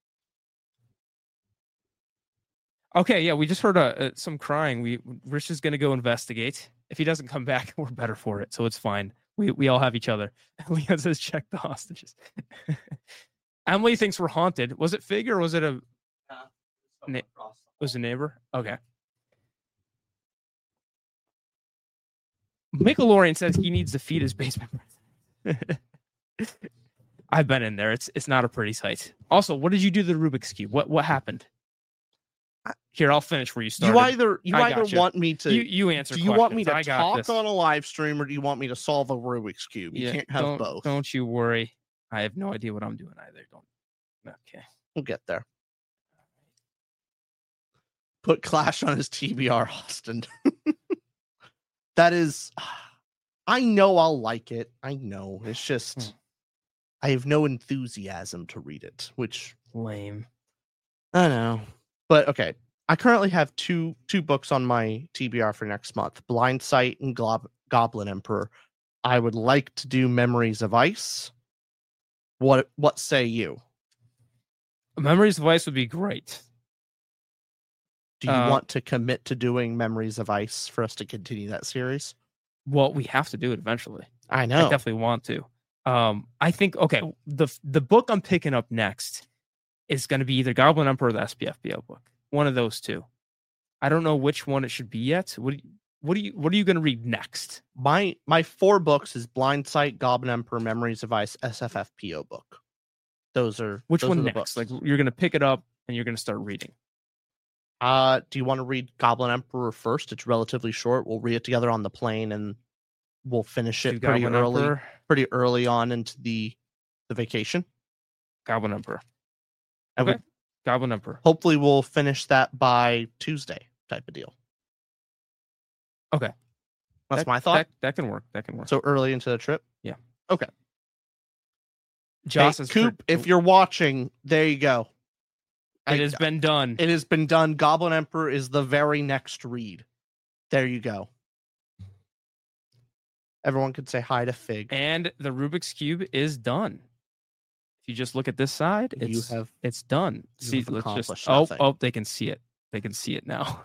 Okay, yeah, we just heard uh, uh, some crying. We Rich is gonna go investigate. If he doesn't come back, we're better for it, so it's fine. We we all have each other. Leon says, check the hostages. Emily thinks we're haunted. Was it Fig or was it a Na- was a neighbor? Okay. Michelorian says he needs to feed his basement. I've been in there. It's it's not a pretty sight. Also, what did you do to the Rubik's Cube? What what happened? Here, I'll finish where you started. You either you I either gotcha. want me to you, you answer. do you want me to questions. I got talk this. on a live stream, or do you want me to solve a Rubik's Cube? You Yeah, can't have don't, both. Don't you worry. I have no idea what I'm doing either. Don't. Okay. We'll get there. Put Clash on his T B R, Austin. That is, I know I'll like it. I know. It's just, Hmm. I have no enthusiasm to read it, which Lame. I know. But okay, I currently have two two books on my T B R for next month: Blind Sight and Glob- Goblin Emperor. I would like to do Memories of Ice. What What say you? Memories of Ice would be great. Do you Uh, want to commit to doing Memories of Ice for us to continue that series? Well, we have to do it eventually. I I know. definitely want to. Um, I think okay. The the book I'm picking up next is going to be either Goblin Emperor or the S P F B O book. One of those two. I don't know which one it should be yet. What do you, what do you what are you going to read next? My my four books is Blind Sight, Goblin Emperor, Memories of Ice, S F F P O book. Those are Which those one are the next? books. Like you're going to pick it up and you're going to start reading. Uh, do you want to read Goblin Emperor first? It's relatively short. We'll read it together on the plane, and we'll finish Do it pretty Goblin early, Emperor, pretty early on into the the vacation. Goblin Emperor. And Okay. we, Goblin Emperor. hopefully, we'll finish that by Tuesday, type of deal. Okay. That's That- my thought. That, that can work. That can work. So early into the trip. Yeah. Okay. Joss Hey, is Coop, if you're watching, there you go. it I- has been done. It has been done. Goblin Emperor is the very next read. There you go. Everyone could say hi to Fig. And the Rubik's Cube is done. If you just look at this side, You it's have it's done. you See, have let's just accomplished oh nothing. oh they can see it. They can see it now.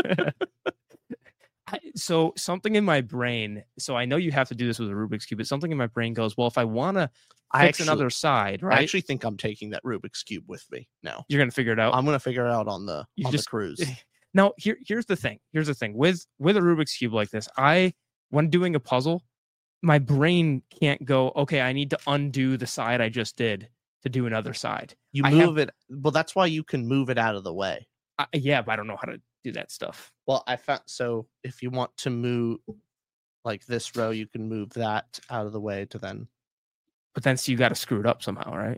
I- so something in my brain. So I know you have to do this with a Rubik's Cube, but something in my brain goes, well, if I want to I fix actually, another side, I right? actually think I'm taking that Rubik's Cube with me now. You're gonna figure it out. I'm gonna figure it out on the You on just- the cruise. Now, here, here's the thing. Here's the thing with with a Rubik's Cube like this. I, when doing a puzzle, my brain can't go, okay, I need to undo the side I just did to do another side. You I move have- it. Well, that's why you can move it out of the way. I, yeah, but I don't know how to do that stuff. Well, I found so if you want to move like this row, you can move that out of the way to then. But then, so you got to screw it up somehow, right?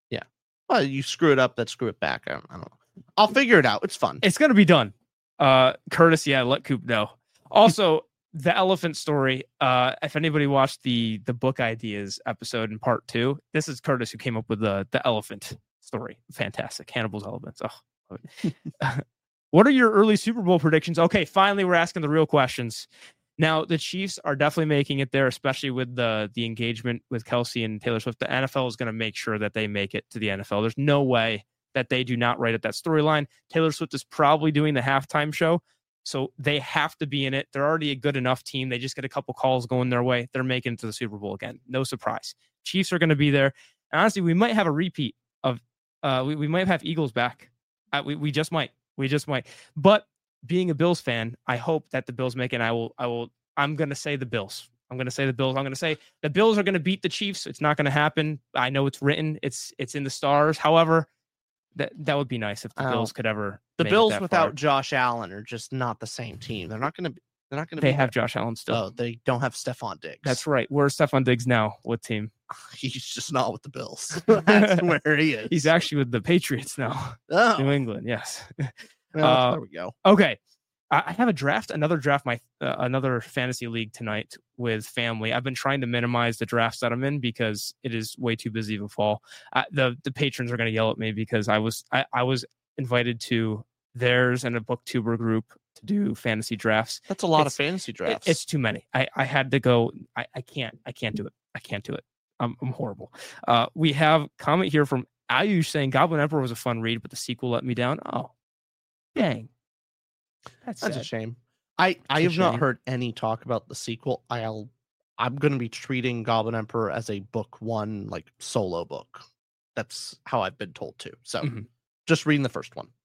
Well, you screw it up, then screw it back. I don't, I don't know. I'll figure it out. It's fun. It's gonna be done. Uh, Curtis, yeah, let Coop know. Also, the elephant story. Uh, if anybody watched the the book ideas episode in part two, this is Curtis who came up with the the elephant story. Fantastic, Hannibal's elephants. Oh, love it. What are your early Super Bowl predictions? Okay, finally, we're asking the real questions. Now, the Chiefs are definitely making it there, especially with the the engagement with Kelsey and Taylor Swift. The N F L is going to make sure that they make it to the N F L. There's no way that they do not write at that storyline. Taylor Swift is probably doing the halftime show, so they have to be in it. They're already a good enough team. They just get a couple calls going their way. They're making it to the Super Bowl again. No surprise. Chiefs are going to be there. And honestly, we might have a repeat of, uh, we, we might have Eagles back. Uh, we, we just might. We just might. But being a Bills fan, I hope that the Bills make it. And I will, I will, I'm going to say the Bills. I'm going to say the Bills. I'm going to say the Bills are going to beat the Chiefs. It's not going to happen. I know it's written. It's, it's in the stars. However, that, that would be nice if the Oh. Bills could ever. The make it Bills that without far. Josh Allen are just not the same team. They're not going to. They're not going to. They be have there. Josh Allen still. Oh, they don't have Stephon Diggs. That's right. Where's Stephon Diggs now? What team? He's just not with the Bills. That's where he is. He's actually with the Patriots now. Oh, New England. Yes. well, uh, there we go. Okay. I I have a draft, another draft, my uh, another fantasy league tonight with family. I've been trying to minimize the drafts that I'm in because it is way too busy of a fall. Uh, the the patrons are going to yell at me because I was I, I was invited to theirs and a booktuber group to do fantasy drafts. That's a lot of it's- fantasy It- drafts. it's too many. I, I had to go. I, I can't. I can't do it. I can't do it. I'm, I'm horrible. Uh, we have comment here from Ayush saying Goblin Emperor was a fun read, but the sequel let me down. Oh, dang. That's, That's a sad. shame. I I It's a have not shame. heard any talk about the sequel. I'll I'm going to be treating Goblin Emperor as a book one, like solo book. That's how I've been told to. So Mhm. just reading the first one.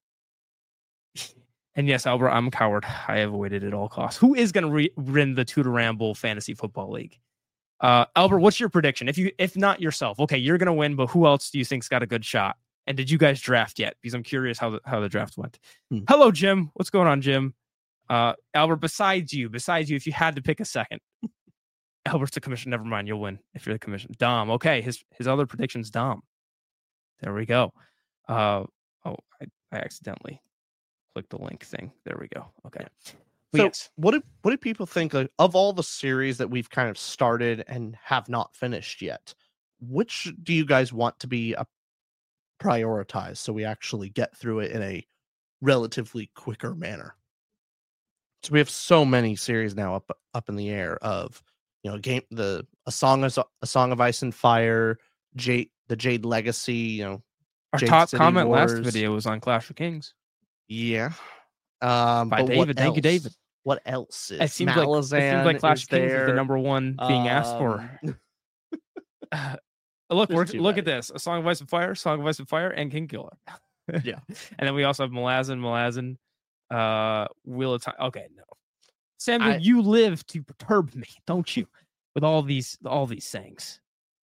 And yes, Albert, I'm a coward. I avoided at all costs. Who is going to re- win the Tudor Ramble Fantasy Football League? Uh, Albert, what's your prediction? If you, if not yourself, okay, you're going to win. But who else do you think's got a good shot? And did you guys draft yet? Because I'm curious how the, how the draft went. Hmm. Hello, Jim. What's going on, Jim? Uh, Albert, besides you, besides you, if you had to pick a second, Albert's the commission. Never mind, you'll win if you're the commission. Dom, okay. His his other prediction's Dom. There we go. Uh, oh, I, I accidentally clicked the link thing. There we go. Okay. But So yes. what do what do people think like, of all the series that we've kind of started and have not finished yet? Which do you guys want to be a prioritized so we actually get through it in a relatively quicker manner? So we have so many series now up up in the air of, you know, game the a song of a song of ice and fire, Jade the Jade Legacy, you know, Our Jade top City comment last Wars. video was on Clash of Kings. yeah. Um, By but what David. Thank you, else? David. What else is It seems like it seems Malazan like Clash is of Kings is the there. number one being asked for. Um, Uh, look, There's we're, too look at many. this: A Song of Ice and Fire, Song of Ice and Fire, and King Killer. Yeah. And then we also have Malazan, Malazan, uh, Wheel of Time. Okay, no, Samuel, I- you live to perturb me, don't you? With all these, all these sayings.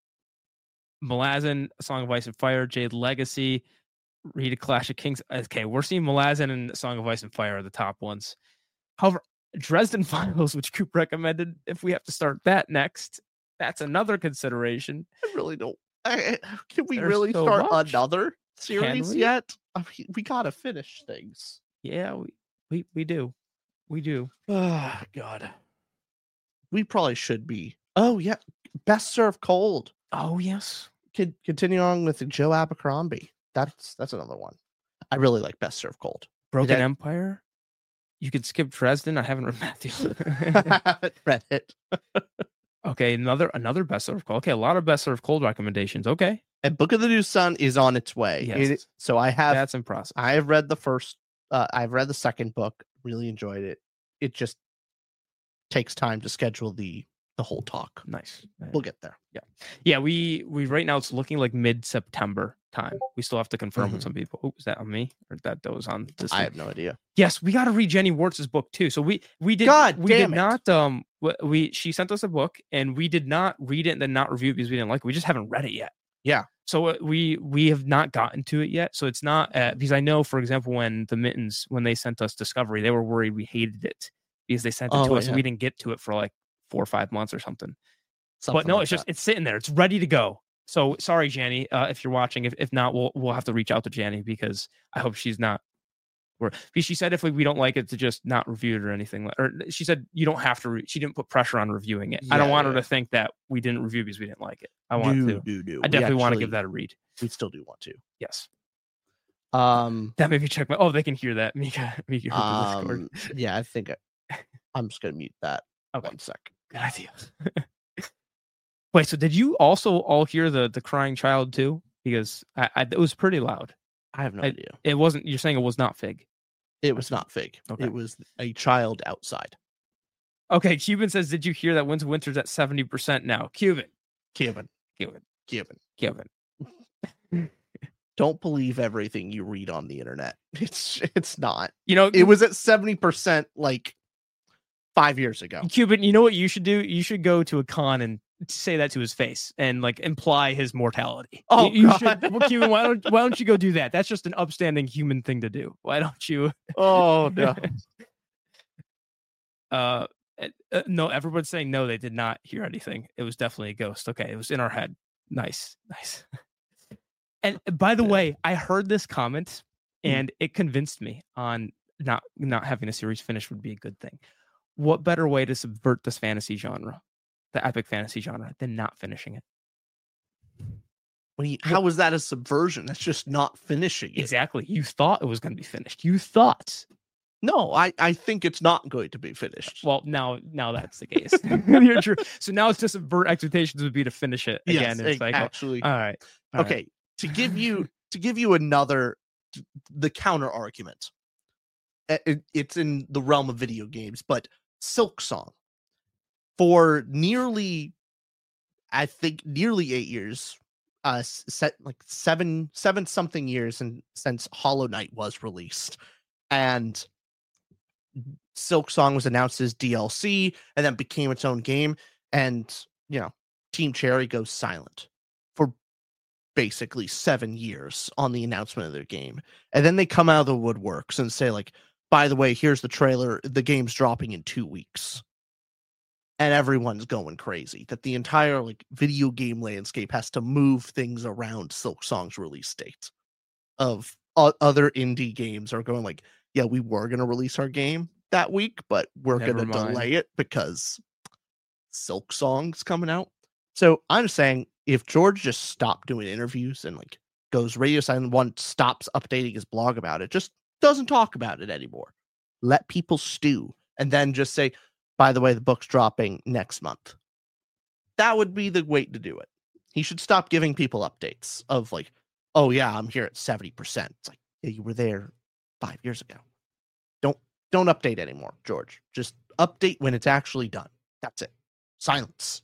Malazan, A Song of Ice and Fire, Jade Legacy, read a Clash of Kings. Okay, we're seeing Malazan and A Song of Ice and Fire are the top ones. However, Dresden Files, which Coop recommended, if we have to start that next, that's another consideration. I really don't. I, I- can we There's really so start much. another series we? yet? I mean, we gotta finish things. Yeah, we we, we do. We do. Oh God. We probably should be. Oh yeah, best served cold. Oh, yes. Could continue on with Joe Abercrombie. That's that's another one. I really like best served cold. Broken that- Empire. You could skip Dresden. I haven't read Matthew. I haven't read it. Okay, another another best served cold. Okay, a lot of best served cold recommendations. Okay, And Book of the New Sun is on its way. Yes. It- so I have that's impressive. I have read the first. Uh, I've read the second book. Really enjoyed it. It just takes time to schedule the the whole talk. Nice. We'll get there. Yeah, we we right now it's looking like mid September time. We still have to confirm Mhm. with some people. Oh, is that on me or that that was on this? I week? have no idea. Yes, we got to read Jenny Warts' book too. So we we did God we did damn it. not um w- we she sent us a book and we did not read it and then not review it because we didn't like it. We just haven't read it yet. Yeah. So uh, we we have not gotten to it yet. So it's not uh, because I know, for example, when the Mittens when they sent us Discovery, they were worried we hated it because they sent it to Oh, us yeah. and we didn't get to it for like four or five months or something. Something but no, like it's just that. it's sitting there. It's ready to go. So sorry, Janny, uh, if you're watching. If if not, we'll we'll have to reach out to Janny because I hope she's not. Or because she said if we, we don't like it to just not review it or anything. Like, or she said you don't have to. Re- she didn't put pressure on reviewing it. I don't Yeah, want her yeah. to think that we didn't review because we didn't like it. I want do, to. do, do. I We definitely want to actually- give that a read. We still do want to. Yes. Um, That made me check my. Oh, they can hear that. Mika, Mika heard the Discord. um yeah, I think I, I'm just gonna mute that. Okay. One sec. Good idea. Wait, so did you also all hear the the crying child too? Because I, I it was pretty loud. I have no I- idea. It wasn't. You're saying it was not Fig. It was not Fig. Okay. It was a child outside. Okay, Cuban says, did you hear that Winter Winter's at seventy percent now? Cuban, Cuban. Cuban, Cuban. Cuban. Don't believe everything you read on the internet. It's it's not. You know, It was at seventy percent like five years ago. Cuban. You know what you should do? You should go to a con and say that to his face and like imply his mortality. Oh, you, you God. should. Well, Cuban, why don't why don't you go do that? That's just an upstanding human thing to do. Why don't you? Oh no. Uh, uh, no, everyone's saying no, they did not hear anything. It was definitely a ghost. Okay, it was in our head. Nice, nice. And by the way, I heard this comment and it convinced me on not not having a series finished would be a good thing. What better way to subvert this fantasy genre, the epic fantasy genre, than not finishing it? What do you, how was that a subversion? That's just not finishing it. Exactly. You thought it was going to be finished. You thought. No, I, I think it's not going to be finished. Well, now now that's the case. You're true. So now it's to subvert expectations would be to finish it again. yes, in its e- cycle. actually. All right. all right. okay, to give you to give you another the counter argument. uh, it- it's in the realm of video games, but Silk Song for nearly I think nearly eight years, uh s- set like seven seven something years and since Hollow Knight was released. And Silk Song was announced as D L C and then became its own game. And, you know, Team Cherry goes silent for basically seven years on the announcement of their game. And then they come out of the woodworks and say, like, by the way, here's the trailer. The game's dropping in two weeks. And everyone's going crazy that the entire like video game landscape has to move things around Silk Song's release date. Of o- other indie games are going like, yeah, we were going to release our game that week, but we're going to Never mind. delay it because Silk Song's coming out. So I'm saying if George just stopped doing interviews and like goes radio silent, one stops updating his blog about it, just doesn't talk about it anymore. Let people stew and then just say, by the way, the book's dropping next month. That would be the way to do it. He should stop giving people updates of like, oh yeah, I'm here at seventy percent. It's like, yeah, you were there five years ago. Don't don't update anymore, George. Just update when it's actually done. That's it. Silence.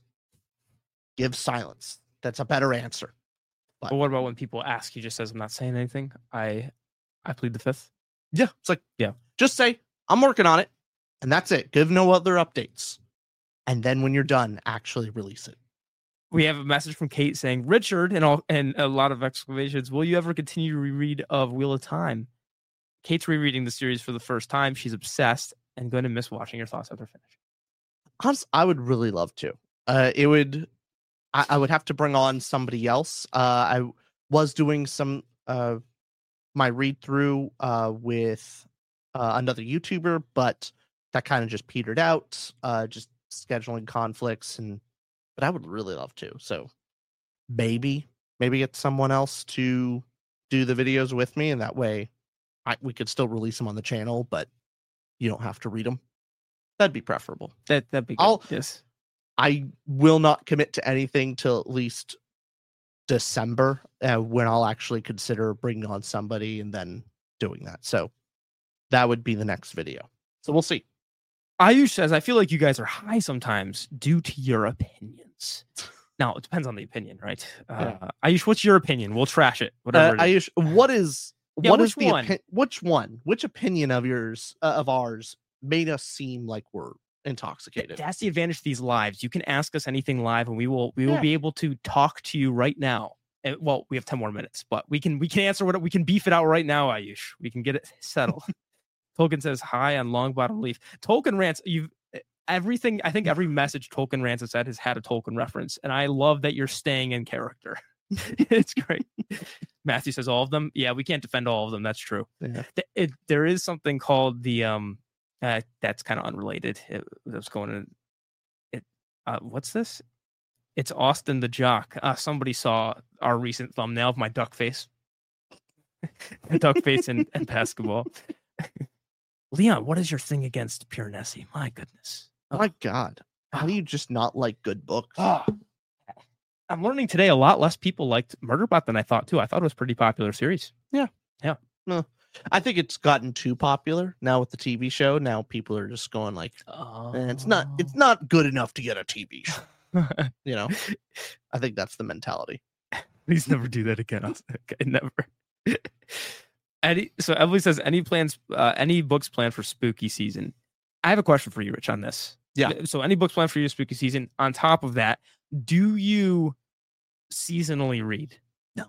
Give silence. That's a better answer. But what about when people ask? He just says, "I'm not saying anything. I, I plead the fifth." Yeah, it's like, Yeah. just say, I'm working on it. And that's it. Give no other updates. And then when you're done, actually release it. We have a message from Kate saying, "Richard," and all and a lot of exclamations. Will you ever continue to reread of Wheel of Time? Kate's rereading the series for the first time. She's obsessed and going to miss watching your thoughts after finish. Honestly, I would really love to. Uh, it would, I, I would have to bring on somebody else. Uh, I was doing some, uh, my read through uh, with uh, another YouTuber, but that kind of just petered out, uh, just scheduling conflicts. And, but I would really love to. So maybe, maybe get someone else to do the videos with me. And that way I, we could still release them on the channel, but you don't have to read them. That'd be preferable. That that'd be good. I'll- yes. I will not commit to anything till at least December, uh, when I'll actually consider bringing on somebody and then doing that. So that would be the next video. So we'll see. Ayush says, "I feel like you guys are high sometimes due to your opinions." Now it depends on the opinion, right? Uh, Ayush, what's your opinion? We'll trash it. Whatever. Uh, it is. Ayush, what is Yeah, what is which the one? opi- which one? Which opinion of yours uh, of ours made us seem like we're intoxicated? That's the advantage of these lives. You can ask us anything live, and we will we will Yeah. be able to talk to you right now And, well, we have ten more minutes, but we can we can answer what we can beef it out right now, Ayush. We can get it settled. Tolkien says hi on Longbottom Leaf. Tolkien rants. You've everything. I think every message Tolkien rants has said has had a Tolkien reference, and I love that you're staying in character. It's great. Matthew says all of them. Yeah, we can't defend all of them. That's true. Yeah. Th- It, there is something called the um. Uh, that's kind of unrelated. It, it was going to. It. Uh, what's this? It's Austin the Jock. Uh, somebody saw our recent thumbnail of my duck face. Duck face and, and basketball. Leon, what is your thing against Pure Nessie? My goodness. Oh my God. How do you just not like good books? Oh. I'm learning today a lot less people liked Murderbot than I thought, too. I thought it was a pretty popular series. Yeah. Yeah. No, I think it's gotten too popular now with the T V show. Now people are just going like, Oh. "Eh, it's not, it's not good enough to get a T V show. You know, I think that's the mentality. Please never do that again. Okay, never. Any, so Emily says, any plans, uh, any books planned for spooky season? I have a question for you, Rich, on this. Yeah. So any books planned for your spooky season? On top of that, do you seasonally read? No.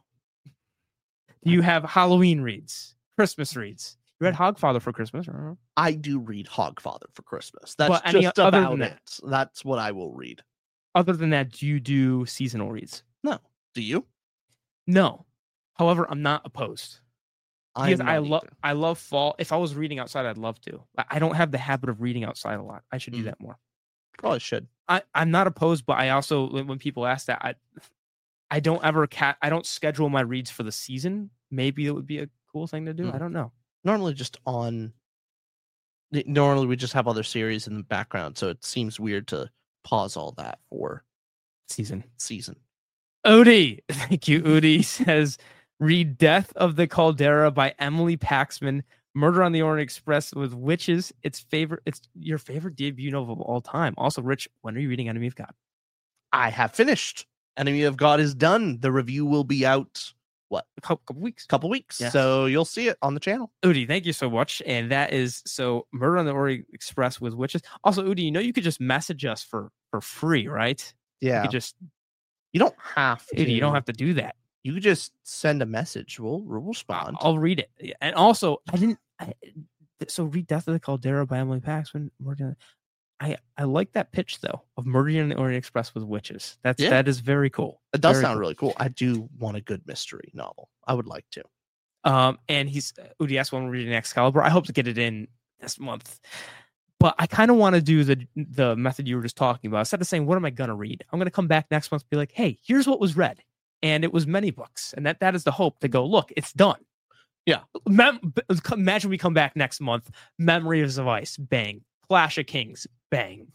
Do you have Halloween reads, Christmas reads? You read Hogfather for Christmas, or I do read Hogfather for Christmas. That's But any just other about than it. that? That's what I will read. other than that, do you do seasonal reads? No. Do you? No. However, I'm not opposed. I'm Because I not love either. I love fall. If I was reading outside, I'd love to. I- I don't have the habit of reading outside a lot. I should do Mm. that more. Probably should. I, I'm not opposed, but I also when when people ask that, I I don't ever cat I don't schedule my reads for the season. Maybe it would be a cool thing to do. Mm. I don't know. Normally just on. Normally we just have other series in the background, so it seems weird to pause all that for Season. season. Udi, thank you. Udi says, read Death of the Caldera by Emily Paxman. Murder on the Orient Express with Witches. It's favorite. It's your favorite debut novel of all time. Also, Rich, when are you reading Enemy of God? I have finished. Enemy of God is done. The review will be out what A couple, couple weeks. couple weeks, Yes. so you'll see it on the channel. Udi, thank you so much. And that is so Murder on the Orient Express with Witches. Also, Udi, you know you could just message us for for free, right? You Yeah, could just you don't have to. Udi, you don't have to do that. You could just send a message. We'll we'll respond. I'll read it. Yeah, and also, I didn't. I, so read Death of the Caldera by Emily Paxman. Murder. I I like that pitch though of Murder on the Orient Express with Witches. That's Yeah. that is very cool. It does Very sound cool. really cool. I do want a good mystery novel. I would like to. Um, and he's Udi asked when we're reading Excalibur. I hope to get it in this month. But I kind of want to do the the method you were just talking about. Instead of saying, what am I gonna read? I'm gonna come back next month and be like, hey, here's what was read. And it was many books. And that that is the hope to go, look, it's done. Yeah. Mem- b- imagine we come back next month. Memories of Ice, bang. Clash of Kings, bang.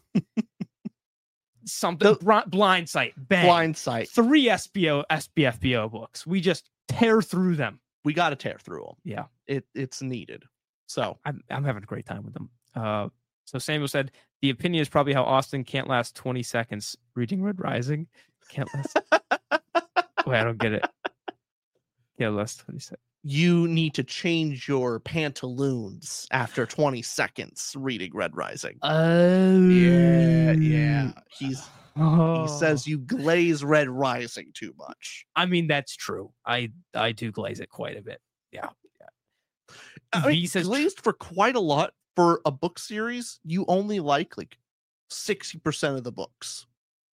Something The- Bri- Blind Sight, bang. Blind Sight. Three S B O S B F B O books. We just tear through them. We got to tear through them. Yeah. It it's needed. So I'm I'm having a great time with them. Uh, so Samuel said the opinion is probably how Austin can't last twenty seconds reading Red Rising. Can't last. Wait, I don't get it. Can't last twenty seconds. you need to change your pantaloons after twenty seconds reading Red Rising. Oh, Yeah, yeah. He's Oh. he says you glaze Red Rising too much. I mean, that's true. I I do glaze it quite a bit. Yeah. I mean, He says- glazed for quite a lot for a book series. You only like like sixty percent of the books.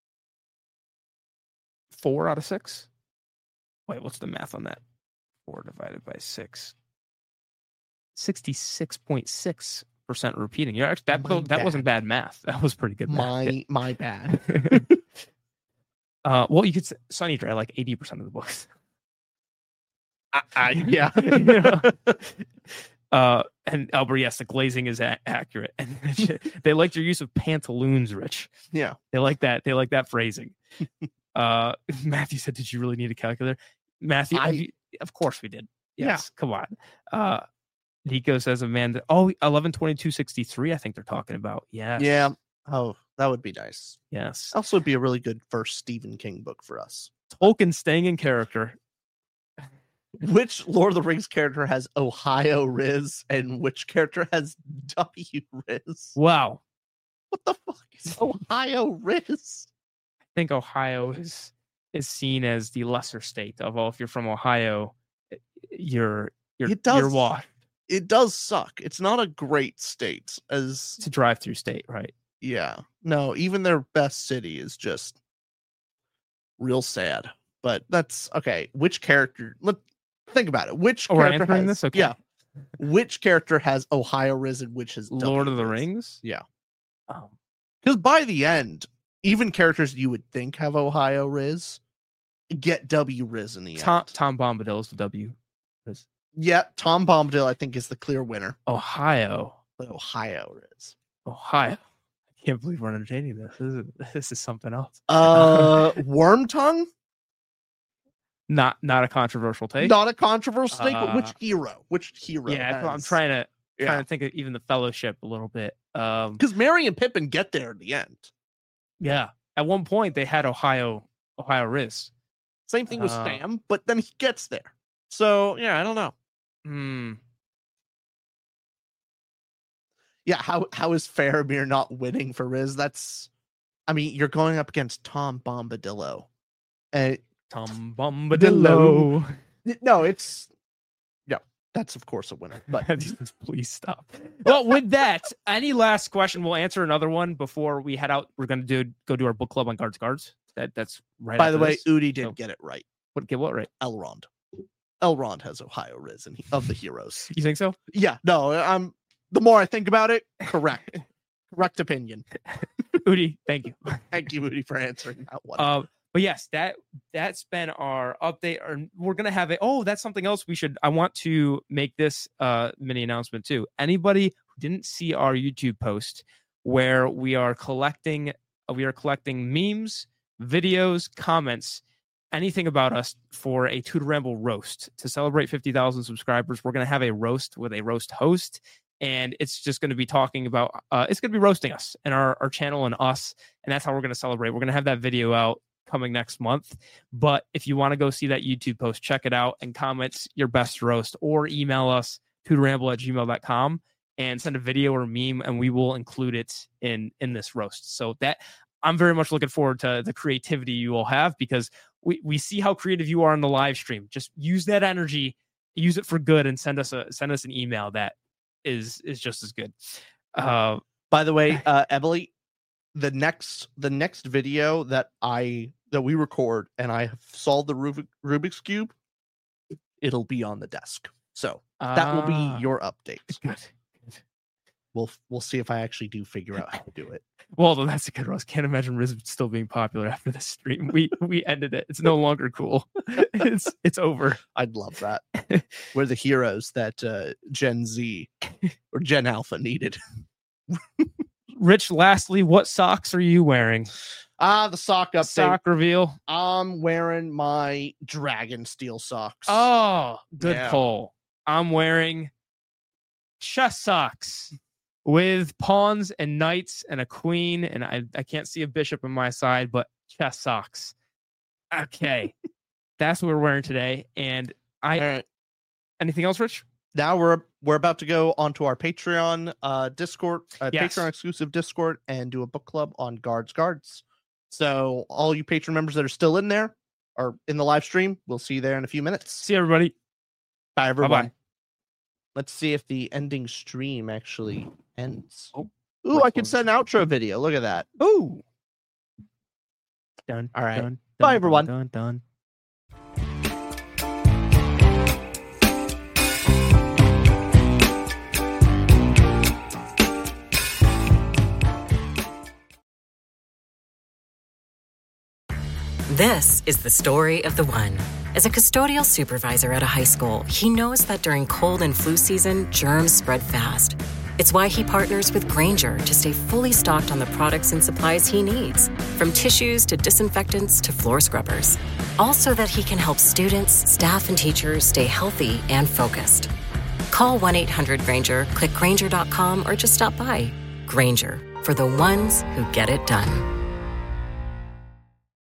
Four out of six. Wait, what's the math on that? Four divided by six. Sixty-six point six percent repeating. Yeah, actually, that My that wasn't bad math. That was pretty good. math. My my bad. uh, well, you could say Sunny Dry like eighty percent of the books. I, I, yeah. You know? Uh, and Albert, yes, the glazing is a- accurate, and they liked your use of pantaloons, Rich. Yeah. They like that. They like that phrasing. uh, Matthew said, "Did you really need a calculator?" Matthew, I- have you- of course we did. Yeah. Yes, come on. Uh, Nico says, "Amanda, oh, eleven twenty-two sixty-three. I think they're talking about. Yes, Yeah. Oh, that would be nice. yes. Also, would be a really good first Stephen King book for us. Tolkien staying in character. Which Lord of the Rings character has Ohio Riz and which character has W Riz? Wow, What the fuck is Ohio Riz? I think Ohio is is seen as the lesser state of, oh, if you're from Ohio, you're you're It does- you're washed. It does suck. It's not a great state as It's a drive-through state, right? yeah. No, even their best city is just real sad. But that's okay. Which character? Let think about it. Which Oh, we're character answering has, this? Okay. Yeah. Which character has Ohio Riz and which has Lord W of the Riz? Rings. Yeah. Um, Because by the end, even characters you would think have Ohio Riz get W Riz in the Tom end. Tom Bombadil is the W. Yeah, Tom Bombadil, I think, is the clear winner. Ohio, But Ohio Riz. Ohio. I can't believe we're entertaining this. This is, this is something else. Uh, Wormtongue? Not not a controversial take. Not a controversial take, but which Uh, hero? Which hero? yeah, that's what I'm has- trying to Yeah. trying to think of even the Fellowship a little bit. Um, Because Merry and Pippin get there in the end. yeah, at one point they had Ohio Ohio Riz. Same thing with Uh, Sam, but then he gets there. So yeah, I don't know. Hmm. Yeah, how how is Faramir not winning for Riz? That's, I mean, you're going up against Tom Bombadillo, and Tom Bombadillo. no, it's yeah, that's of course a winner. But Please stop. Well, with that, any last question? We'll answer another one before we head out. We're gonna do go do our book club on Guards Guards. That that's right. by the after way, this. Udi did So- get it right. what get what right? Elrond, Elrond has Ohio Riz, and he, of the heroes. You think so? Yeah, no, I'm. The more I think about it, correct, correct opinion. Udi, thank you. Thank you, Udi, for answering that one. Um, but yes, that that's been our update. Or we're gonna have a oh, that's something else we should. I want to make this uh mini announcement too. Anybody who didn't see our YouTube post where we are collecting, uh, we are collecting memes, videos, comments, anything about us for a Tutor Ramble roast to celebrate fifty thousand subscribers. We're gonna have a roast with a roast host. And it's just going to be talking about, uh, it's going to be roasting us and our, our channel and us. And that's how we're going to celebrate. We're going to have that video out coming next month. But if you want to go see that YouTube post, check it out and comment your best roast or email us tutorramble at gmail dot com and send a video or a meme and we will include it in, in this roast. So that I'm very much looking forward to the creativity you all have because we, we see how creative you are on the live stream. Just use that energy, use it for good and send us a, send us an email that is is just as good. Uh, By the way, uh, Emily, the next the next video that I that we record and I have solved the Rubik, Rubik's cube, it'll be on the desk. So that will ah, be your update. good. We'll we'll see if I actually do figure out how to do it. Well, then that's a good one. I can't imagine Riz still being popular after this stream. We we ended it. It's no longer cool. It's it's over. I'd love that. We're the heroes that uh, Gen Z or Gen Alpha needed. Rich, lastly, what socks are you wearing? Ah, the sock update. Sock reveal. I'm wearing my Dragon Steel socks. Oh, good Yeah. poll. I'm wearing chess socks with pawns and knights and a queen, and I, I can't see a bishop on my side, but chess socks. Okay. That's what we're wearing today. And I All right. anything else, Rich? Now we're we're about to go onto our Patreon uh Discord, uh, Yes. Patreon exclusive Discord, and do a book club on Guards Guards. So all you Patreon members that are still in there are in the live stream. We'll see you there in a few minutes. See everybody. Bye everyone. Bye-bye. Let's see if the ending stream actually ends. Oh, Ooh, I can set an outro video. Look at that. Ooh. Done. All right. Done, Bye, done, everyone. Done. Done. This is the story of the one. As a custodial supervisor at a high school, he knows that during cold and flu season, germs spread fast. It's why he partners with Grainger to stay fully stocked on the products and supplies he needs, from tissues to disinfectants to floor scrubbers. All so that he can help students, staff, and teachers stay healthy and focused. Call one eight hundred Grainger, click Grainger dot com, or just stop by. Grainger, for the ones who get it done.